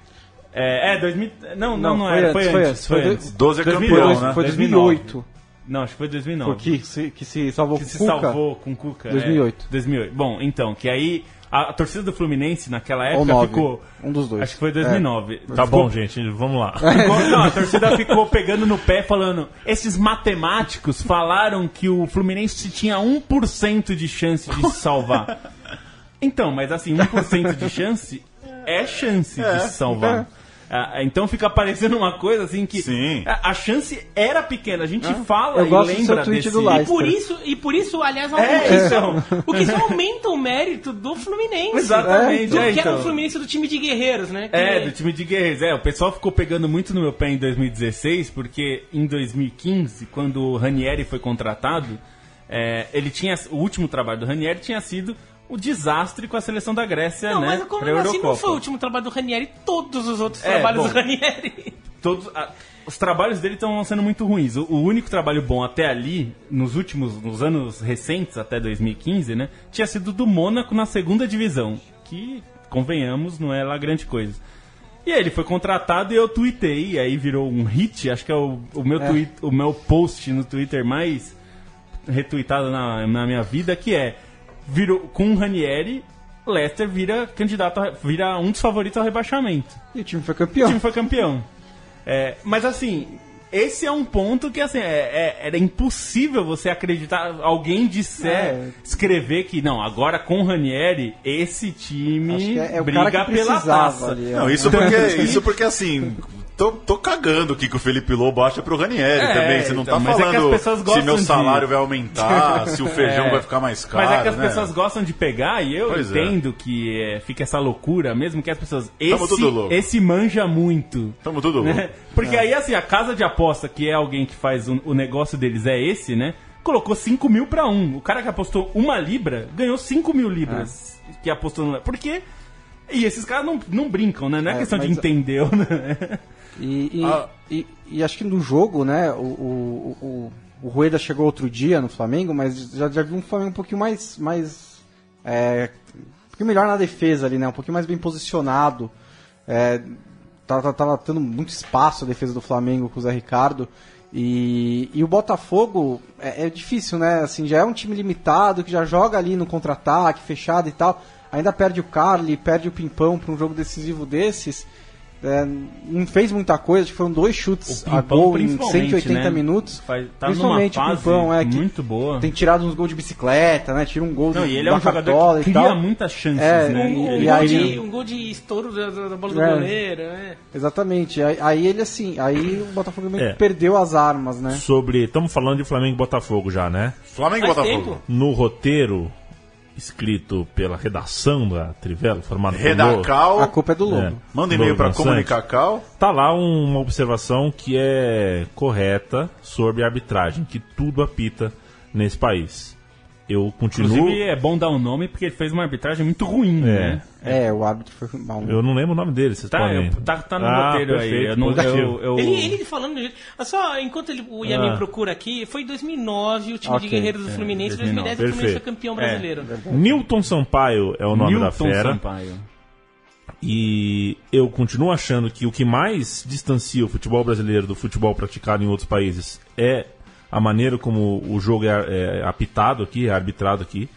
2000, não era, foi antes. 12 é campeão, né? Foi 2008. Não, acho que foi 2009. Que se salvou Que com se o Cuca. salvou com o Cuca. 2008. 2008. Bom, então, que aí a torcida do Fluminense naquela época Ou 9. ficou... Um dos dois. Acho que foi 2009. Tá bom, gente, vamos lá. Não, a torcida ficou pegando no pé falando, esses matemáticos falaram que o Fluminense tinha 1% de chance de se salvar. Então, mas assim, 1% de chance é chance de se salvar. Então fica parecendo uma coisa assim que Sim. a chance era pequena. A gente fala Eu e gosto do lembra seu tweet desse... do Leicester. E por isso, aliás, então. o que só aumenta o mérito do Fluminense. Exatamente, Que era então. o Fluminense do time de guerreiros, né? Do time de guerreiros. O pessoal ficou pegando muito no meu pé em 2016, porque em 2015, quando o Ranieri foi contratado, o último trabalho do Ranieri tinha sido o desastre com a seleção da Grécia, Não, né? mas como assim não foi o último trabalho do Ranieri, todos os outros trabalhos do Ranieri. Os trabalhos dele estão sendo muito ruins. O único trabalho bom até ali, nos anos recentes, até 2015, né? Tinha sido do Mônaco na segunda divisão, que, convenhamos, não é lá grande coisa. E aí ele foi contratado e eu tuitei, e aí virou um hit, acho que é o meu post no Twitter mais retuitado na minha vida, que com o Ranieri, Leicester vira um dos favoritos ao rebaixamento. E o time foi campeão. Mas assim, esse é um ponto que assim, era impossível você acreditar, alguém escrever que não, agora com o Ranieri, esse time o briga cara que pela taça. Ali, Não, isso porque assim, tô cagando o que o Felipe Lobo acha pro Ranieri também. Você não então, tá mas é que as falando pessoas se gostam meu de- salário vai aumentar, se o feijão vai ficar mais caro. Mas é que as né? pessoas gostam de pegar e eu Pois é. entendo que fica essa loucura, mesmo que as pessoas... Tamo tudo louco. Esse manja muito. Tamo tudo louco. Né? Porque aí, assim, a casa de aposta, que é alguém que faz o negócio deles, é esse, né? Colocou 5 mil pra 1. O cara que apostou 1 libra ganhou 5 mil libras que apostou no... Porque... E esses caras não brincam, né? Não é questão de mas- entender, né? E acho que no jogo, né, o Rueda chegou outro dia no Flamengo, mas já viu um Flamengo um pouquinho um pouquinho melhor na defesa ali, né, um pouquinho mais bem posicionado. Tava tendo muito espaço a defesa do Flamengo com o Zé Ricardo. E o Botafogo é difícil, né, assim, já é um time limitado, que já joga ali no contra-ataque, fechado e tal. Ainda perde o Carly, perde o Pimpão para um jogo decisivo desses. Não fez muita coisa, acho que foram 2 chutes O a Pimpão, gol em principalmente, 180 né? minutos. Tá Principalmente numa o Pimpão, fase que muito boa. tem tirado uns gols de bicicleta, né? Tira um gol Não, de e ele é um Cartola jogador que e cria tal. muitas chances, É, né? Um gol de estouro da bola do goleiro, né? Exatamente. Aí ele assim, aí o Botafogo meio É. que perdeu as armas, né? Estamos falando de Flamengo e Botafogo já, né? Flamengo e Faz Botafogo. tempo. No roteiro, escrito pela redação da Trivela, formado por Redacal. A culpa é do Lobo. É. Manda e-mail pra Lobo Comunicacal. Tá lá uma observação que é correta sobre a arbitragem, que tudo apita nesse país. Eu continuo... Inclusive, é bom dar um nome porque ele fez uma arbitragem muito ruim, né? O árbitro foi mal. Eu não lembro o nome dele, vocês Tá, podem... tá no roteiro aí. perfeito, Eu não, positivo. Ele falando do jeito. Só enquanto o Yamin procura aqui, foi em 2009 o time de Ok. Guerreiros do Fluminense, em 2010 o Fluminense Perfeito. foi campeão brasileiro. Newton Sampaio é o nome da Newton fera. Sampaio. E eu continuo achando que o que mais distancia o futebol brasileiro do futebol praticado em outros países é a maneira como o jogo é apitado aqui, é arbitrado aqui.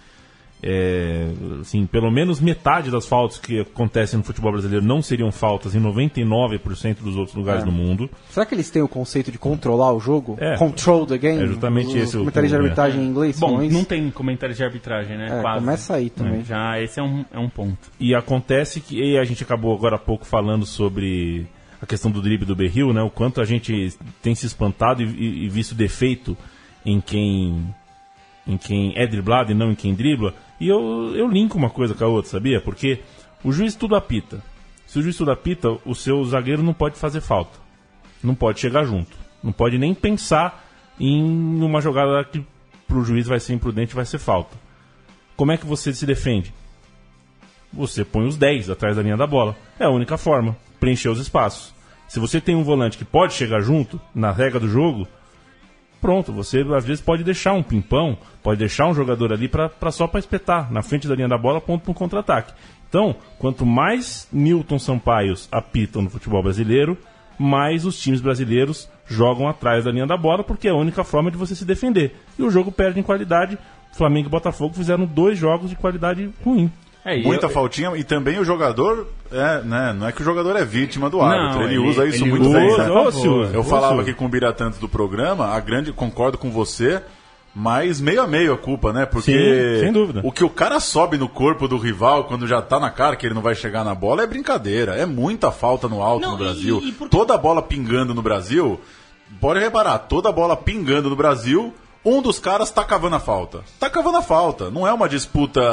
Assim, pelo menos metade das faltas que acontecem no futebol brasileiro não seriam faltas em 99% dos outros lugares do mundo. Será que eles têm o conceito de controlar o jogo? É. Control the game? É justamente esse o comentaristas de ponto, né? arbitragem em inglês Bom, falam isso? não tem comentários de arbitragem, né? Quase. Começa aí também. Já esse é um ponto. E acontece que e a gente acabou agora há pouco falando sobre a questão do drible do Berril, né? O quanto a gente tem se espantado e visto defeito em quem é driblado e não em quem dribla. E eu linko uma coisa com a outra, sabia? Porque o juiz tudo apita. Se o juiz tudo apita, o seu zagueiro não pode fazer falta. Não pode chegar junto. Não pode nem pensar em uma jogada que pro juiz vai ser imprudente, vai ser falta. Como é que você se defende? Você põe os 10 atrás da linha da bola. É a única forma. Preencher os espaços. Se você tem um volante que pode chegar junto, na regra do jogo, pronto, você às vezes pode deixar um Pimpão, pode deixar um jogador ali só para espetar na frente da linha da bola, ponto para um contra-ataque. Então, quanto mais Newton Sampaios apitam no futebol brasileiro, mais os times brasileiros jogam atrás da linha da bola, porque é a única forma de você se defender. E o jogo perde em qualidade. Flamengo e Botafogo fizeram 2 jogos de qualidade ruim. Muita faltinha. E também o jogador, né, não é que o jogador é vítima do árbitro. Ele usa isso muito usa, bem. Né? eu falava aqui com o Biratã antes do programa, concordo com você, mas meio a meio a culpa, né? Porque Sim, sem dúvida. O que o cara sobe no corpo do rival quando já tá na cara que ele não vai chegar na bola é brincadeira. É muita falta no alto Não, no Brasil. e por- Toda bola pingando no Brasil, pode reparar, toda bola pingando no Brasil, um dos caras tá cavando a falta. Tá cavando a falta. Não é uma disputa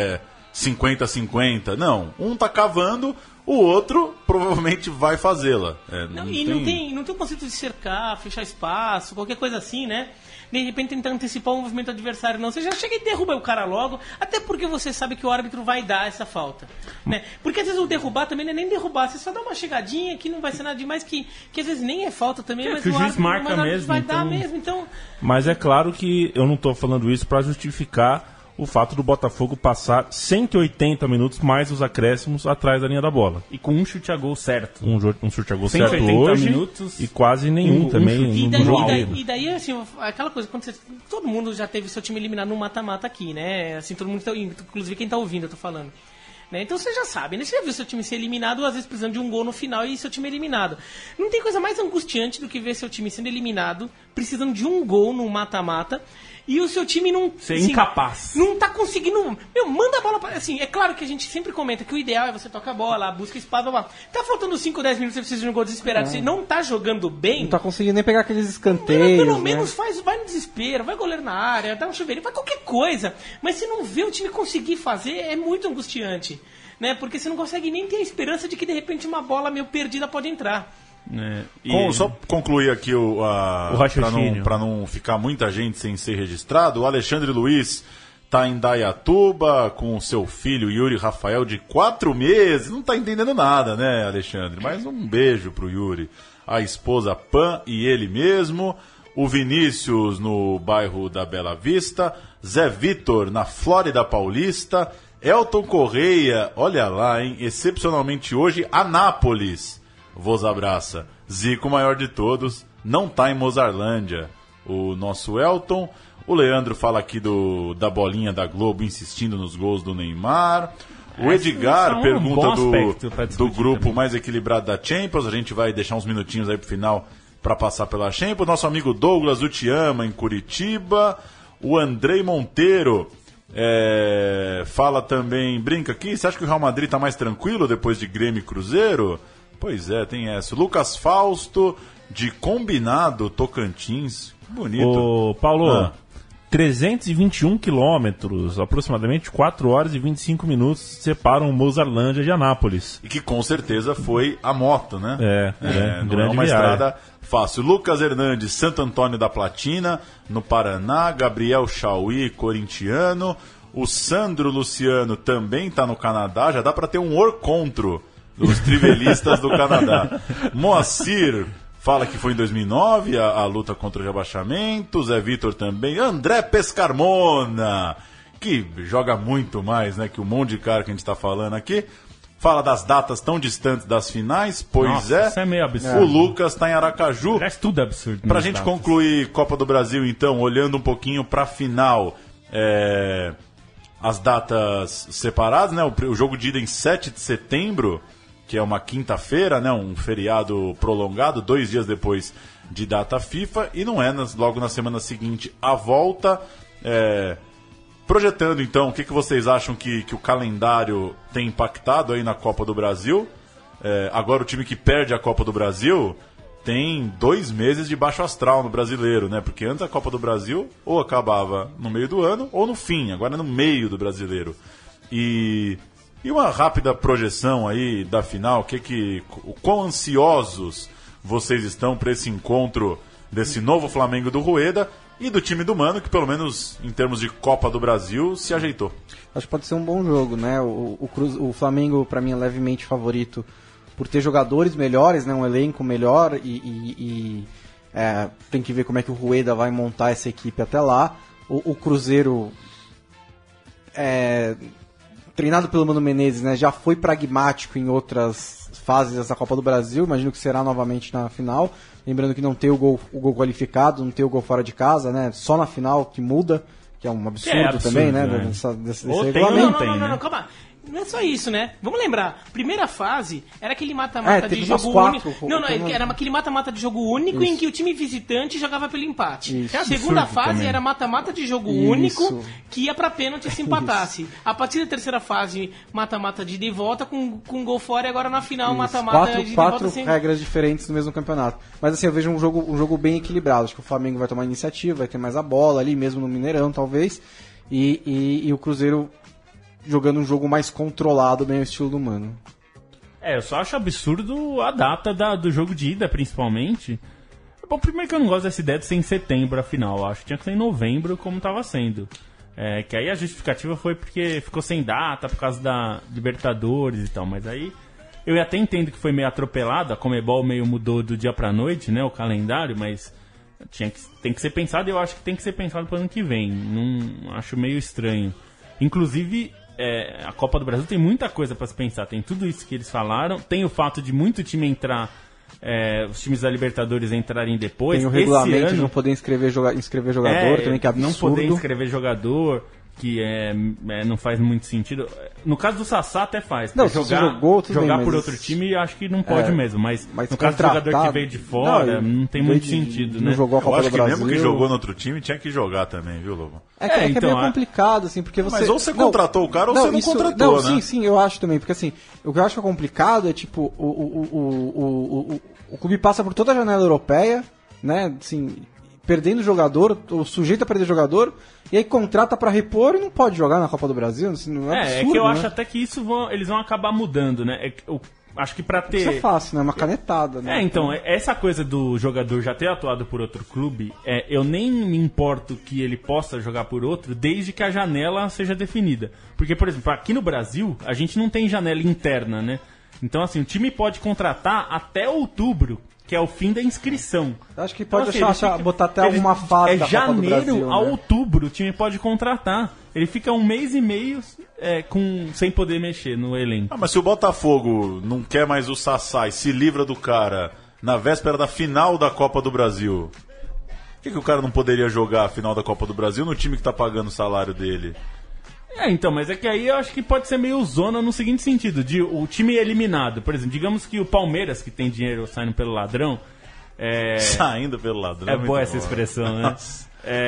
50-50, não. Um tá cavando, o outro provavelmente vai fazê-la. Não tem o conceito de cercar, fechar espaço, qualquer coisa assim, né? De repente tentar antecipar o movimento adversário, não. Você já chega e derruba o cara logo, até porque você sabe que o árbitro vai dar essa falta. Né? Porque às vezes o derrubar também não é nem derrubar, você só dá uma chegadinha que não vai ser nada demais, que às vezes nem é falta também, mas que o juiz árbitro, marca mas o árbitro mesmo, vai então- dar mesmo, então... Mas é claro que eu não estou falando isso para justificar o fato do Botafogo passar 180 minutos mais os acréscimos atrás da linha da bola. E com um chute a gol certo. Um chute a gol certo 180 hoje minutos, e quase nenhum também E no daí, jogo e daí- inteiro. e daí, assim, aquela coisa, quando todo mundo já teve seu time eliminado no mata-mata aqui, né? Assim, todo mundo, inclusive quem tá ouvindo, eu tô falando. Né? Então você já sabe, né? Você já viu seu time ser eliminado, às vezes precisando de um gol no final e seu time eliminado. Não tem coisa mais angustiante do que ver seu time sendo eliminado, precisando de um gol no mata-mata e o seu time não... Você é incapaz. Não tá conseguindo... Meu, manda a bola pra... Assim, é claro que a gente sempre comenta que o ideal é você tocar a bola, busca espaço, blá, blá. Tá faltando 5, 10 minutos, você precisa de um gol desesperado, você não tá jogando bem... Não tá conseguindo nem pegar aqueles escanteios, Pelo né? menos vai no desespero, vai goleiro na área, dá um chuveirinho, faz qualquer coisa. Mas se não vê o time conseguir fazer, é muito angustiante. Né? Porque você não consegue nem ter a esperança de que de repente uma bola meio perdida pode entrar. Só concluir aqui o raciocínio. para não ficar muita gente sem ser registrado, o Alexandre Luiz está em Dayatuba com o seu filho Yuri Rafael de 4 meses. Não está entendendo nada, né, Alexandre? Mas um beijo pro Yuri, a esposa Pan e ele mesmo. O Vinícius no bairro da Bela Vista, Zé Vitor na Flórida Paulista, Elton Correia, olha lá, hein? Excepcionalmente hoje, Anápolis. Vos abraça. Zico, maior de todos, não tá em Mozarlândia. O nosso Elton. O Leandro fala aqui da bolinha da Globo insistindo nos gols do Neymar. O Edgar pergunta do grupo também mais equilibrado da Champions. A gente vai deixar uns minutinhos aí pro final para passar pela Champions. Nosso amigo Douglas Utiama em Curitiba. O Andrei Monteiro fala também, brinca aqui, você acha que o Real Madrid tá mais tranquilo depois de Grêmio e Cruzeiro? Pois é, tem essa. Lucas Fausto, de Combinado, Tocantins. Bonito. Ô, Paulo, 321 quilômetros, aproximadamente 4 horas e 25 minutos, separam Mozarlândia de Anápolis. E que com certeza foi a moto, né? Não grande é uma viagem. estrada fácil. Lucas Hernandes, Santo Antônio da Platina, no Paraná. Gabriel Chauí, corintiano. O Sandro Luciano também está no Canadá. Já dá para ter um orcontro dos trivelistas do Canadá. Moacir fala que foi em 2009 a luta contra o rebaixamento. Zé Vitor também. André Pescarmona, que joga muito mais, né, que um monte de cara que a gente está falando aqui. Fala das datas tão distantes das finais. Pois Nossa, isso é meio absurdo. O Lucas está em Aracaju. Parece tudo absurdo. Pra gente concluir Copa do Brasil, então, olhando um pouquinho pra final, as datas separadas, né? O jogo de ida em 7 de setembro, que é uma quinta-feira, né? Um feriado prolongado, 2 dias depois de data FIFA, e não é logo na semana seguinte a volta. Projetando, então, o que vocês acham que o calendário tem impactado aí na Copa do Brasil? Agora o time que perde a Copa do Brasil tem 2 meses de baixo astral no Brasileiro, né? Porque antes a Copa do Brasil ou acabava no meio do ano ou no fim, agora é no meio do Brasileiro. E uma rápida projeção aí da final, o quão ansiosos vocês estão para esse encontro desse novo Flamengo do Rueda e do time do Mano, que pelo menos em termos de Copa do Brasil se ajeitou. Acho que pode ser um bom jogo, né? O Flamengo, para mim, é levemente favorito por ter jogadores melhores, né? Um elenco melhor e tem que ver como é que o Rueda vai montar essa equipe até lá. O Cruzeiro, treinado pelo Mano Menezes, né? Já foi pragmático em outras fases da Copa do Brasil, imagino que será novamente na final. Lembrando que não tem o gol qualificado, não tem o gol fora de casa, né? Só na final que muda, que é um absurdo, também, né? Desse regulamento. Não, calma. Não é só isso, né? Vamos lembrar, primeira fase era aquele mata-mata de jogo único. Era aquele mata-mata de jogo único em que o time visitante jogava pelo empate. A segunda fase era mata-mata de jogo único que ia pra pênalti se empatasse. A partir da terceira fase, mata-mata de ida e volta com gol fora, e agora na final mata-mata de ida e volta. 4 regras diferentes no mesmo campeonato. Mas assim, eu vejo um jogo bem equilibrado. Acho que o Flamengo vai tomar iniciativa, vai ter mais a bola ali, mesmo no Mineirão, talvez. E o Cruzeiro jogando um jogo mais controlado, bem ao estilo do Mano. Eu só acho absurdo a data do jogo de ida, principalmente. Bom, primeiro que eu não gosto dessa ideia de ser em setembro a final. Eu acho que tinha que ser em novembro, como estava sendo. Que aí a justificativa foi porque ficou sem data por causa da Libertadores e tal. Mas aí eu até entendo que foi meio atropelado. A Conmebol meio mudou do dia pra noite, né, o calendário, mas tem que ser pensado, e eu acho que tem que ser pensado pro ano que vem. Não acho meio estranho. Inclusive, a Copa do Brasil tem muita coisa para se pensar. Tem tudo isso que eles falaram. Tem o fato de muito time entrar, os times da Libertadores entrarem depois. Tem o regulamento de não poder inscrever jogador, também, que é absurdo. Não poder inscrever jogador. não faz muito sentido. No caso do Sassá até faz. Não, se você jogou, tudo jogar bem, por mas- outro time, acho que não pode mesmo. Mas no caso do contratado- jogador que veio de fora, não tem muito veio sentido, não né? jogou a Eu Copa acho do que Brasil. mesmo que jogou no outro time, tinha que jogar também, viu, Lobo? É que é então, meio complicado, assim, porque você... Mas ou você contratou o cara ou você não contratou, né? Sim, eu acho também, porque assim, o que eu acho que é complicado é, tipo, o clube passa por toda a janela europeia, né, assim, perdendo jogador, ou sujeito a perder jogador, e aí contrata pra repor e não pode jogar na Copa do Brasil, assim, não é absurdo, que eu né? acho até que isso eles vão acabar mudando, né? Eu acho que pra ter... Isso é fácil, né, uma canetada, né? Então, essa coisa do jogador já ter atuado por outro clube, eu nem me importo que ele possa jogar por outro, desde que a janela seja definida. Porque, por exemplo, aqui no Brasil, a gente não tem janela interna, né? Então, assim, o time pode contratar até outubro, que é o fim da inscrição. Eu acho que pode Então, assim, botar até alguma fase da Copa do janeiro Brasil, a né? outubro o time pode contratar. Ele fica 1 mês e meio sem poder mexer no elenco. Ah, mas se o Botafogo não quer mais o Sassá e se livra do cara na véspera da final da Copa do Brasil, por que o cara não poderia jogar a final da Copa do Brasil no time que tá pagando o salário dele? Então, mas é que aí eu acho que pode ser meio zona no seguinte sentido, de o time eliminado. Por exemplo, digamos que o Palmeiras, que tem dinheiro saindo pelo ladrão... Saindo pelo ladrão. É boa muito essa bom. expressão, né? Nossa.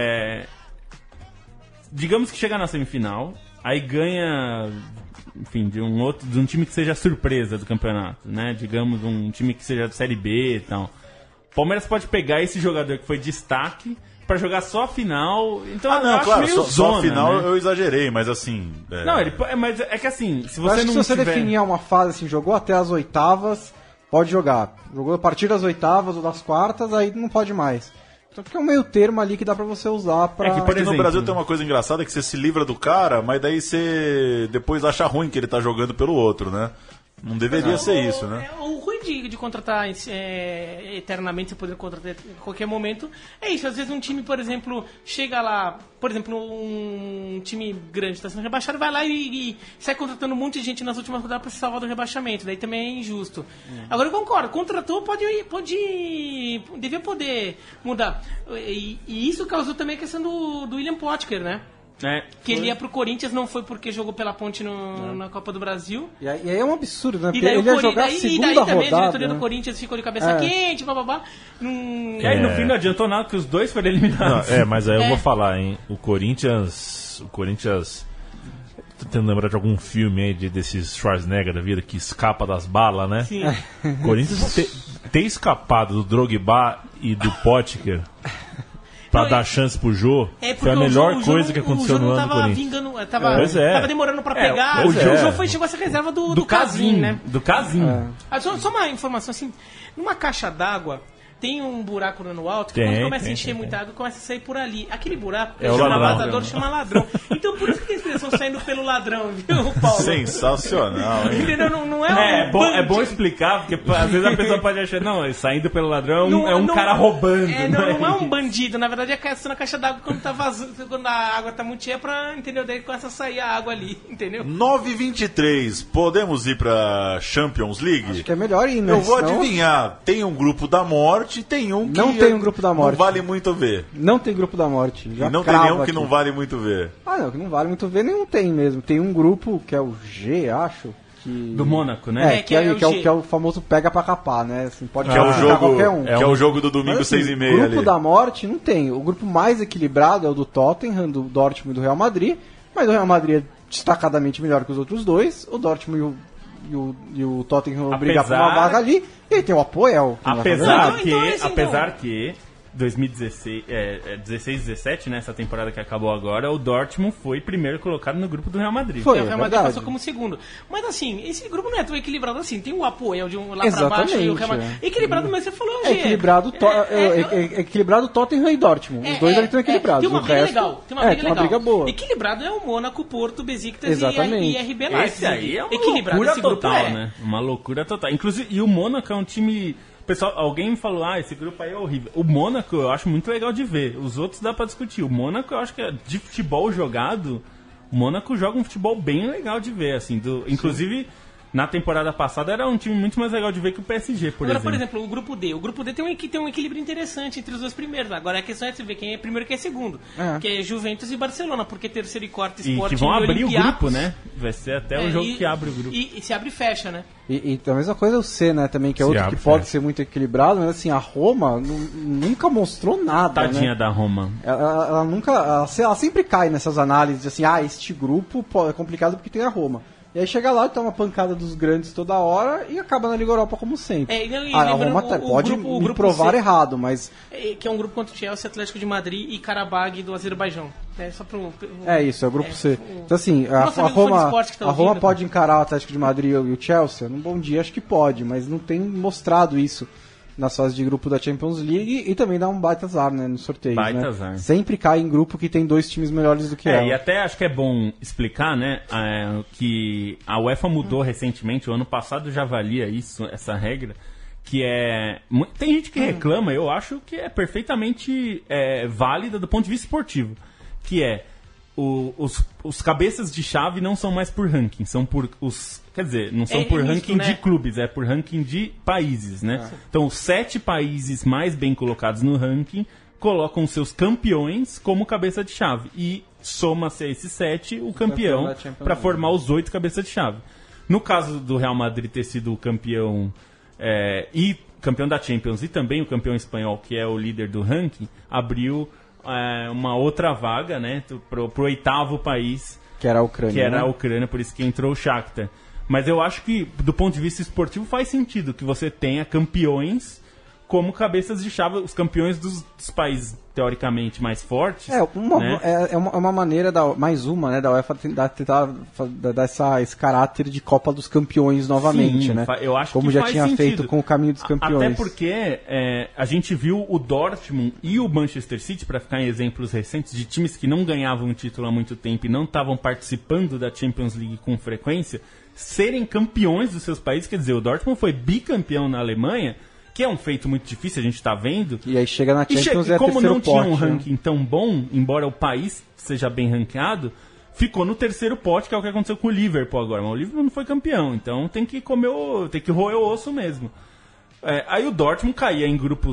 Digamos que chega na semifinal, aí ganha, enfim, de um time que seja surpresa do campeonato, né? Digamos, um time que seja de Série B e tal. O Palmeiras pode pegar esse jogador que foi destaque pra jogar só a final. Então, Ah, eu não, acho claro, meio só zona, a final né? eu exagerei, mas assim... Não, mas é que assim, se Eu você acho que não se você tiver... definir uma fase assim, jogou até as oitavas, pode jogar. Jogou a partir das oitavas ou das quartas, aí não pode mais. Então fica um meio termo ali que dá pra você usar pra... É que, por Porque no exemplo, Brasil tem uma coisa engraçada que você se livra do cara, mas daí você depois acha ruim que ele tá jogando pelo outro, né? Não deveria ser isso, né? O ruim de contratar eternamente, você poder contratar em qualquer momento, é isso. Às vezes um time, por exemplo, chega lá, por exemplo, um time grande está sendo rebaixado, vai lá e sai contratando um monte de gente nas últimas rodadas para se salvar do rebaixamento. Daí também é injusto. Agora eu concordo, contratou, devia poder mudar. E isso causou também a questão do William Potker, né? Que ele ia pro Corinthians, não foi porque jogou pela Ponte na Copa do Brasil. E aí é um absurdo, né? E Porque daí, ele ia jogar a segunda também a rodada, diretoria né? do Corinthians ficou de cabeça quente, bababá. E aí no fim não adiantou nada que os dois foram eliminados. Mas aí eu vou falar, hein? O Corinthians... Tô tentando lembrar de algum filme aí desses Schwarzenegger da vida que escapa das balas, né? Sim. O Corinthians ter escapado do Drogba e do Potker pra Não, dar chance pro Jô foi a melhor coisa que aconteceu no ano do Corinthians. Pois é. Tava demorando pra pegar. pois O é. Jô chegou a ser reserva do Casim, né? Do Casim. Só uma informação assim: numa caixa d'água tem um buraco no alto que Tem, quando começa a tem, encher tem, muita água, começa a sair por ali. Aquele buraco É o chama ladrão. vazador, chama ladrão. Então por isso que a expressão saindo pelo ladrão, viu, Paulo? Sensacional, hein? Entendeu? Não é um É bom bandido. explicar, porque às vezes a pessoa pode achar, não, saindo pelo ladrão Não- é um não- cara roubando. Não é um bandido, na verdade é caixa na caixa d'água quando tá vazando, quando a água tá muito cheia pra, entendeu? Daí começa a sair a água ali, entendeu? 9h23, podemos ir pra Champions League? Acho que é melhor ir, né? Eu vou Senão- adivinhar, tem um grupo da morte e tem um que... Não tem um grupo da morte. Não vale muito ver. Não tem grupo da morte. Já E não tem crava nenhum que aqui. não vale muito ver. Ah, não, que não vale muito ver, nenhum tem mesmo. Tem um grupo, que é o G, acho, que... Do Mônaco, né? que é o G. que é o famoso pega pra capar, né? Assim, pode Que é o classificar jogo, qualquer um. que é o jogo do domingo Mas, assim, 6h30 grupo ali. da morte não tem. O grupo mais equilibrado é o do Tottenham, do Dortmund e do Real Madrid. Mas o Real Madrid é destacadamente melhor que os outros dois. O Dortmund e o Tottenham brigam por uma vaga ali. E aí tem o Apoel. que não vai fazer nada. Apesar que 2016, 16, 17, né, essa temporada que acabou agora, o Dortmund foi primeiro colocado no grupo do Real Madrid. Foi. O Real Madrid verdade. passou como segundo. Mas assim, esse grupo não é tão equilibrado assim. Tem o Apoel de um lá pra Exatamente, baixo e o Real Madrid. Equilibrado, mas você falou, É equilibrado, é equilibrado Tottenham e Dortmund. Os dois ali estão equilibrados. Tem uma O briga resto, legal. Tem uma briga tem legal. uma briga boa. Equilibrado é o Mônaco, Porto, Besiktas Exatamente. e RB Leipzig. Esse aí é uma Equilibrado, loucura esse grupo total, é. né? Uma loucura total. Inclusive, e o Mônaco é um time... Pessoal, alguém me falou, esse grupo aí é horrível. O Mônaco eu acho muito legal de ver. Os outros dá pra discutir. O Mônaco eu acho que é de futebol jogado. O Mônaco joga um futebol bem legal de ver, assim. Inclusive, na temporada passada era um time muito mais legal de ver que o PSG, por Agora, exemplo. por exemplo, o grupo D. O grupo D tem um equilíbrio interessante entre os dois primeiros. Agora a questão é você ver quem é primeiro e quem é segundo. Que é Juventus e Barcelona, porque terceiro e quarto Sporting que vão abrir o Olympiacos. grupo, né? Vai ser até o jogo que abre o grupo. E se abre e fecha, né? E a mesma coisa é o C, né, também, que é Se outro abre, que pode fecha. ser muito equilibrado, mas assim, a Roma nunca mostrou nada, Tadinha né? da Roma. Ela nunca. Ela sempre cai nessas análises de assim, este grupo é complicado porque tem a Roma. E aí chega lá e toma pancada dos grandes toda hora e acaba na Liga Europa como sempre. A Roma pode me provar C, errado, mas. Que é um grupo contra o Chelsea, Atlético de Madrid e Karabag do Azerbaijão. Só É isso, é o grupo C. Então assim, a Nossa, amigo fã de Roma, esporte que tá a Roma ouvindo. pode encarar o Atlético de Madrid e o Chelsea? Num bom dia acho que pode, mas não tem mostrado isso nas fases de grupo da Champions League e também dá um baita azar, né, no sorteio. Baita né? azar. Sempre cai em grupo que tem 2 times melhores do que ela. E até acho que é bom explicar, né, que a UEFA mudou recentemente, o ano passado já valia isso, essa regra, que é... Tem gente que reclama, eu acho que é perfeitamente válida do ponto de vista esportivo, que é os cabeças de chave não são mais por ranking, são por quer dizer, não são por misto, ranking né? de clubes, é por ranking de países, né? Então, os 7 países mais bem colocados no ranking colocam seus campeões como cabeça de chave. E soma-se a esses 7 o campeão da Champions para League. formar os 8 cabeças de chave. No caso do Real Madrid ter sido o campeão e campeão da Champions e também o campeão espanhol, que é o líder do ranking, abriu uma outra vaga, né, pro 8º país, Que era a Ucrânia. que era né? a Ucrânia, por isso que entrou o Shakhtar. Mas eu acho que, do ponto de vista esportivo, faz sentido que você tenha campeões como cabeças de chave, os campeões dos países teoricamente mais fortes. É uma maneira, mais uma, né, da UEFA tentar dar esse caráter de Copa dos Campeões novamente, Sim, né? eu acho Como que já faz tinha sentido. feito com o Caminho dos Campeões. Até porque a gente viu o Dortmund e o Manchester City, para ficar em exemplos recentes, de times que não ganhavam o título há muito tempo e não estavam participando da Champions League com frequência, serem campeões dos seus países. Quer dizer, o Dortmund foi bicampeão na Alemanha, que é um feito muito difícil, a gente está vendo. E aí chega na Champions e é como terceiro não tinha um pote, né? ranking tão bom, embora o país seja bem ranqueado, ficou no terceiro pote, que é o que aconteceu com o Liverpool agora. Mas o Liverpool não foi campeão, então tem que roer o osso mesmo. Aí o Dortmund caiu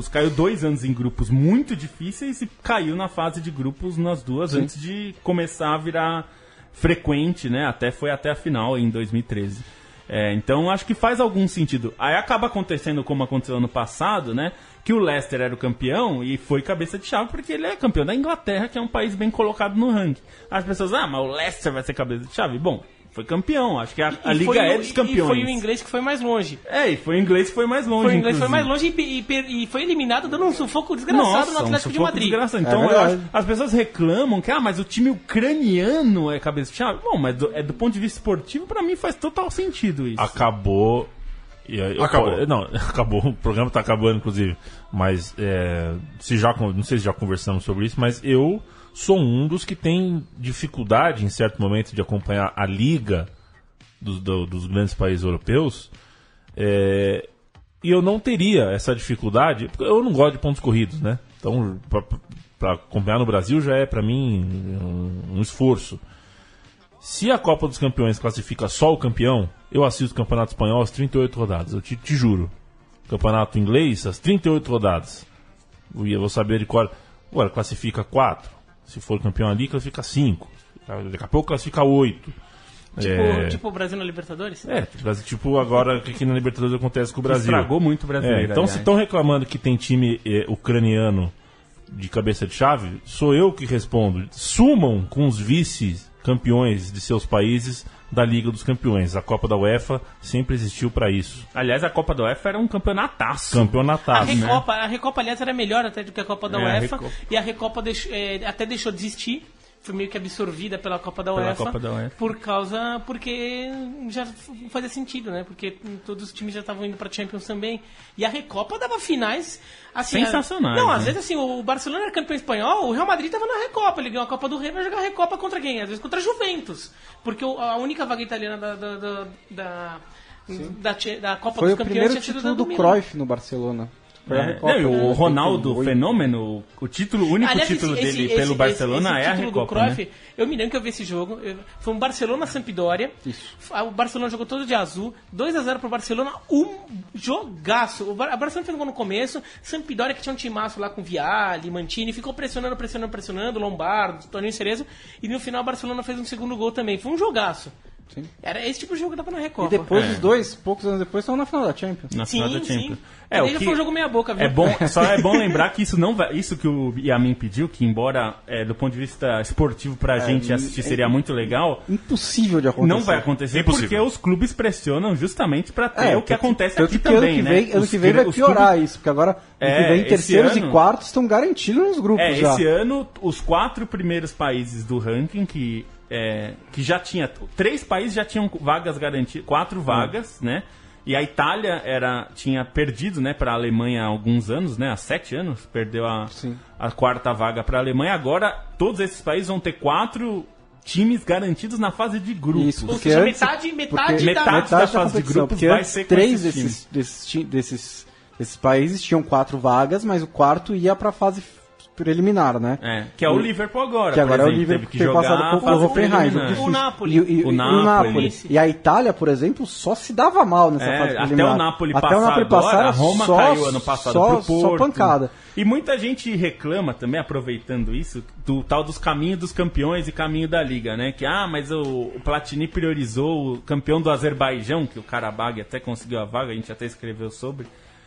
2 anos em grupos muito difíceis e caiu na fase de grupos nas duas antes de começar a virar frequente, né? Foi até a final em 2013. Então acho que faz algum sentido. Aí acaba acontecendo como aconteceu ano passado, né? Que o Leicester era o campeão e foi cabeça de chave porque ele é campeão da Inglaterra, que é um país bem colocado no ranking. As pessoas, mas o Leicester vai ser cabeça de chave? Bom, foi campeão. Acho que a Liga é dos campeões. E foi o inglês que foi mais longe. E foi o inglês que foi mais longe. Foi o inglês que foi inclusive. mais longe e foi eliminado dando um sufoco desgraçado no Atlético de Madrid. Desgraçado. Então eu acho, as pessoas reclamam que mas o time ucraniano é cabeça de chave. Bom, mas do ponto de vista esportivo, pra mim faz total sentido isso. Acabou. Acabou. Não, acabou. O programa tá acabando, inclusive. Mas não sei se já conversamos sobre isso, mas eu sou um dos que tem dificuldade em certo momento de acompanhar a liga dos grandes países europeus. E eu não teria essa dificuldade, porque eu não gosto de pontos corridos, né? Então, para acompanhar no Brasil já é, para mim, um esforço. Se a Copa dos Campeões classifica só o campeão, eu assisto o Campeonato Espanhol às 38 rodadas, eu te juro. Campeonato Inglês, às 38 rodadas. Eu vou saber de qual. Agora, classifica 4. Se for campeão ali, classifica 5. Daqui a pouco classifica 8. Tipo o Brasil na Libertadores? Tipo agora que aqui na Libertadores acontece com o Brasil. Estragou muito o brasileiro. Então, se estão reclamando que tem time ucraniano de cabeça de chave, sou eu que respondo. Sumam com os vice-campeões de seus países da Liga dos Campeões. A Copa da UEFA sempre existiu para isso. Aliás, a Copa da UEFA era um campeonataço. A Recopa, aliás, era melhor até do que a Copa da UEFA. E a Recopa até deixou de existir. Foi meio que absorvida pela Copa da UEFA. Porque já fazia sentido, né? Porque todos os times já estavam indo pra Champions também. E a Recopa dava finais assim, sensacionais. Às vezes assim, o Barcelona era campeão espanhol, o Real Madrid tava na Recopa, ele ganhou a Copa do Rei, vai jogar a Recopa contra quem? Às vezes contra a Juventus. Porque a única vaga italiana da Copa foi dos o Campeões primeiro tinha sido título do Milan. Cruyff no Barcelona. Foi a Recopa. Não, e o Ronaldo 88. Fenômeno, o único Aliás, título dele pelo Barcelona é a título do Recopa, Cruyff, né? eu me lembro que eu vi esse jogo. Foi um Barcelona-Sampdoria. O Barcelona jogou todo de azul. 2-0 pro Barcelona. Um jogaço. O Barcelona fez um gol no começo. Sampdoria, que tinha um timaço lá com Vialli, Mantini, ficou pressionando. Lombardo, Toninho Cerezo. E no final o Barcelona fez um segundo gol também. Foi um jogaço. Sim. Era esse tipo de jogo que dava na E Recopa. depois, os dois, poucos anos depois, estão na final da Champions. Na final da Champions. É, o já que foi um jogo meia boca, viu? só é bom lembrar que isso não vai, isso que o Yamin pediu, que embora do ponto de vista esportivo pra gente assistir seria muito legal, Impossível de acontecer. não vai acontecer Impossível. porque os clubes pressionam justamente pra ter o que acontece tanto aqui que também, ano que vem né? vai piorar isso, porque agora ano que vem esse terceiros ano- e quartos estão garantidos nos grupos já. Esse ano, os 4 primeiros países do ranking que já tinha... 3 países já tinham vagas garantidas, 4 vagas, né? E a Itália tinha perdido, né, para a Alemanha há alguns anos, né? Há 7 anos, perdeu a 4ª vaga para a Alemanha. Agora, todos esses países vão ter 4 times garantidos na fase de grupos. Isso, Ou porque seja, antes- metade metade da... da fase de competição, grupos porque vai antes ser com 3 esses desses países tinham 4 vagas, mas o quarto ia para a fase preliminar, né? Que é o Liverpool agora, Que agora por é o exemplo, Liverpool teve que que foi jogar passado a com o fase Hoffenheim. preliminar. O Napoli. E O o Napoli. Napoli. E a Itália, por exemplo, só se dava mal nessa fase Até preliminar. o Napoli Até passar o Napoli agora, passar, a Roma só- caiu ano passado só, pro Porto. Só pancada. E muita gente reclama também, aproveitando isso, do tal dos caminhos dos campeões e caminho da Liga, né? Que, mas o Platini priorizou o campeão do Azerbaijão, que o Karabag até conseguiu a vaga, a gente até escreveu sobre.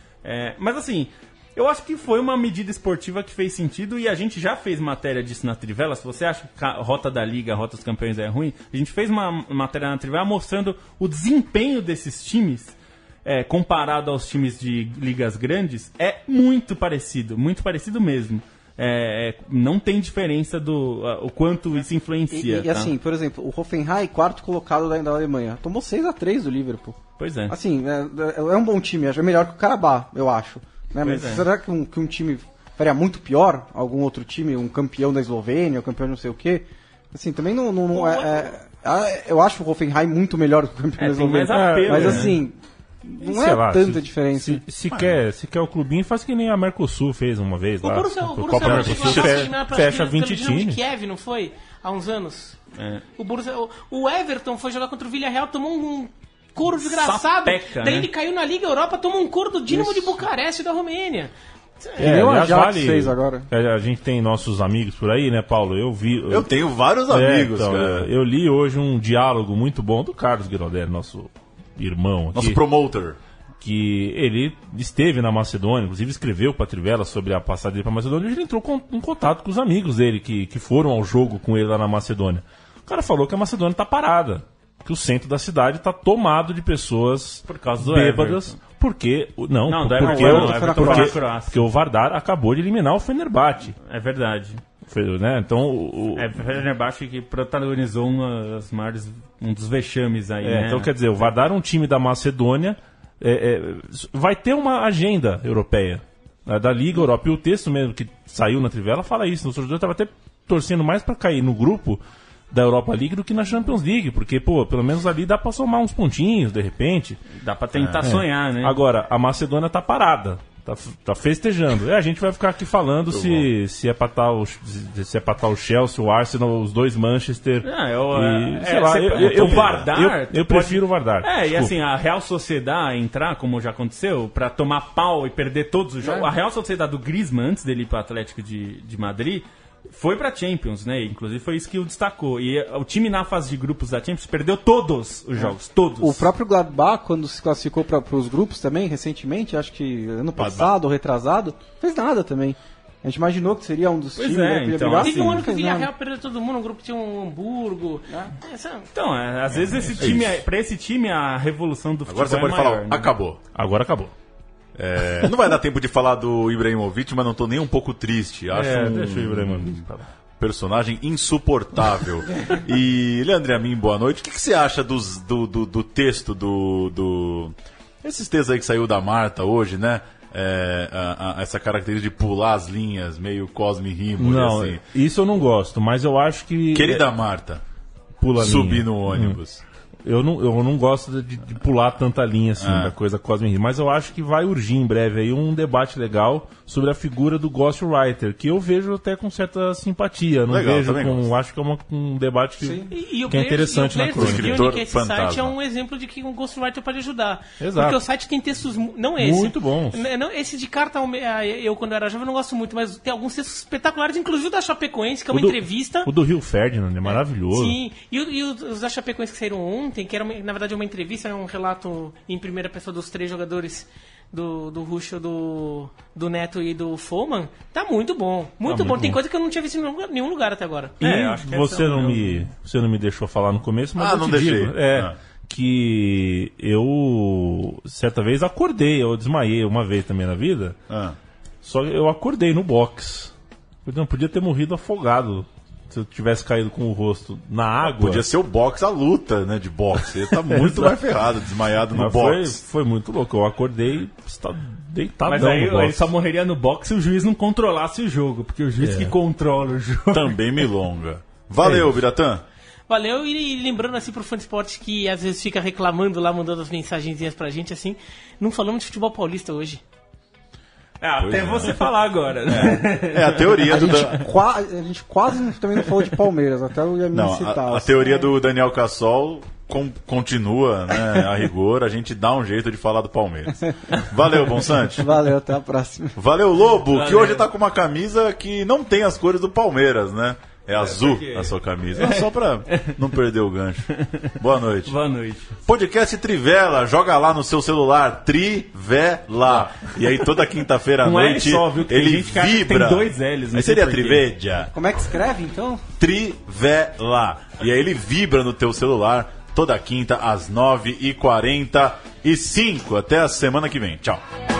Mas assim, eu acho que foi uma medida esportiva que fez sentido e a gente já fez matéria disso na Trivela. Se você acha que a rota da Liga, a rota dos campeões é ruim, a gente fez uma matéria na Trivela mostrando o desempenho desses times comparado aos times de ligas grandes, é muito parecido mesmo. Não tem diferença o quanto isso influencia. E assim, por exemplo, o Hoffenheim, quarto colocado da Alemanha, tomou 6-3 do Liverpool. Pois é. Assim, é um bom time, é melhor que o Karabakh, eu acho. Né? Mas Pois é. será que um time faria muito pior? Algum outro time, um campeão da Eslovênia, um campeão de não sei o quê? Assim, também não eu acho o Hoffenheim muito melhor que o campeão da tem mais Eslovênia. apelo, Mas né? assim, não Sei é lá, tanta diferença. Se quer o clubinho, faz que nem a Mercosul fez uma vez O lá. Borussia A Copa chegou a Mercosul se eliminar pra fecha pelo 20 Dinamo de times. Kiev, não foi? Há uns anos. O Everton foi jogar contra o Villarreal, tomou um couro desgraçado. Sapeca, Daí né? ele caiu na Liga Europa, tomou um couro do Dinamo de Bucareste da Romênia. nem o aliás, Ajax fez agora. A gente tem nossos amigos por aí, né, Paulo? Eu tenho vários amigos, então, cara. eu li hoje um diálogo muito bom do Carlos Girodelli, nosso irmão aqui. Nosso promoter. Que ele esteve na Macedônia, inclusive escreveu para Trivela sobre a passagem dele para a Macedônia, e ele entrou em contato com os amigos dele que foram ao jogo com ele lá na Macedônia. O cara falou que a Macedônia está parada, que o centro da cidade está tomado de pessoas Por causa do bêbadas, Everton. porque do Everton porque, não, o- o Everton porque- foi na Croácia. porque o Vardar acabou de eliminar o Fenerbahçe. É verdade. Né? Então o Fenerbahçe que protagonizou um dos vexames aí, né? então quer dizer, o Vardar é um time da Macedônia, vai ter uma agenda europeia, né, da Liga Europa. E o texto mesmo que saiu na Trivela fala isso. O torcedor estava até torcendo mais para cair no grupo da Europa League do que na Champions League, porque, pelo menos ali dá para somar uns pontinhos, de repente. Dá pra tentar sonhar, né? Agora, a Macedônia tá parada. Tá festejando. A gente vai ficar aqui falando se é pra tá o Chelsea, o Arsenal, os dois Manchester. Sei lá, o Vardar. eu prefiro o Vardar. E Desculpa. assim, a Real Sociedad entrar, como já aconteceu, pra tomar pau e perder todos os jogos. A Real Sociedad do Griezmann, antes dele ir pro Atlético de Madrid, foi pra Champions, né? Inclusive foi isso que o destacou. E o time na fase de grupos da Champions perdeu todos os jogos. Todos. O próprio Gladbach, quando se classificou para os grupos também, recentemente, acho que ano passado ou retrasado, fez nada também. A gente imaginou que seria um dos Pois times é, que ia então, brigar, assim, Teve um ano que o fez nada. Villarreal perdeu todo mundo, um grupo que tinha um Hamburgo. Então, às vezes esse time, pra esse time, a revolução do futebol Agora você pode é maior, falar, né? acabou. Agora acabou. Não vai dar tempo de falar do Ibrahimovic, mas não tô nem um pouco triste. Acho Deixa o Ibrahimovic falar. personagem insuportável. E, Leandro Amin, boa noite. O que você acha do texto esses textos aí que saiu da Marta hoje, né? Essa característica de pular as linhas, meio Cosme Rimo, Não, assim. isso eu não gosto, mas eu acho que... Querida Marta, pula a linha. subir no ônibus. eu não gosto de pular tanta linha assim, da coisa Cosmic Heat, mas eu acho que vai urgir em breve aí um debate legal sobre a figura do Ghostwriter, que eu vejo até com certa simpatia. Não Legal, vejo também com. gosto. Acho que é um debate que E o que é interessante na crônica. crônica. Esse Fantasma. site é um exemplo de que um Ghostwriter pode ajudar. Exato. Porque o site tem textos, não esse. Muito bons. Não, esse de carta, eu quando era jovem não gosto muito, mas tem alguns textos espetaculares, inclusive o da Chapecoense, que é uma entrevista. O do Rio Ferdinand é maravilhoso. Sim, e os da Chapecoense que saíram ontem, que era, na verdade, uma entrevista, um relato em primeira pessoa dos 3 jogadores do Ruschel, do Neto e do Foman, tá muito bom. Muito bom. Tem coisa que eu não tinha visto em nenhum lugar até agora. E acho que você essa não me deixou falar no começo, mas eu não te deixei. digo, que eu certa vez acordei, eu desmaiei uma vez também na vida. Só que eu acordei no box. Eu não podia ter morrido afogado se eu tivesse caído com o rosto na água. Podia ser o boxe, a luta, né, de boxe. Ele tá muito mais ferrado, desmaiado no Mas boxe. foi muito louco. Eu acordei deitadão Mas aí no box. ele só morreria no boxe se o juiz não controlasse o jogo, porque o juiz que controla o jogo. Também milonga. Valeu, Biratã. Valeu, e lembrando assim pro fã de esporte que às vezes fica reclamando lá, mandando as mensagenzinhas pra gente, assim, não falamos de futebol paulista hoje. Até você falar agora, né? É a teoria A do... gente quase também não falou de Palmeiras, até eu ia me Não, citar. a teoria do Daniel Cassol continua, né, a rigor, a gente dá um jeito de falar do Palmeiras. Valeu, Bonsante. Valeu, até a próxima. Valeu, Lobo, que Valeu. hoje tá com uma camisa que não tem as cores do Palmeiras, né? É azul porque- a sua camisa. Só pra não perder o gancho. Boa noite. Boa noite. Podcast Trivela, joga lá no seu celular, Trivela. E aí toda quinta-feira à Não é noite só, viu, que tem ele gente que acha que vibra. tem 2 L's, não Aí sei seria por quê. Trivedia. Como é que escreve, então? Trivela. E aí ele vibra no teu celular toda quinta às 9h45. Até a semana que vem. Tchau.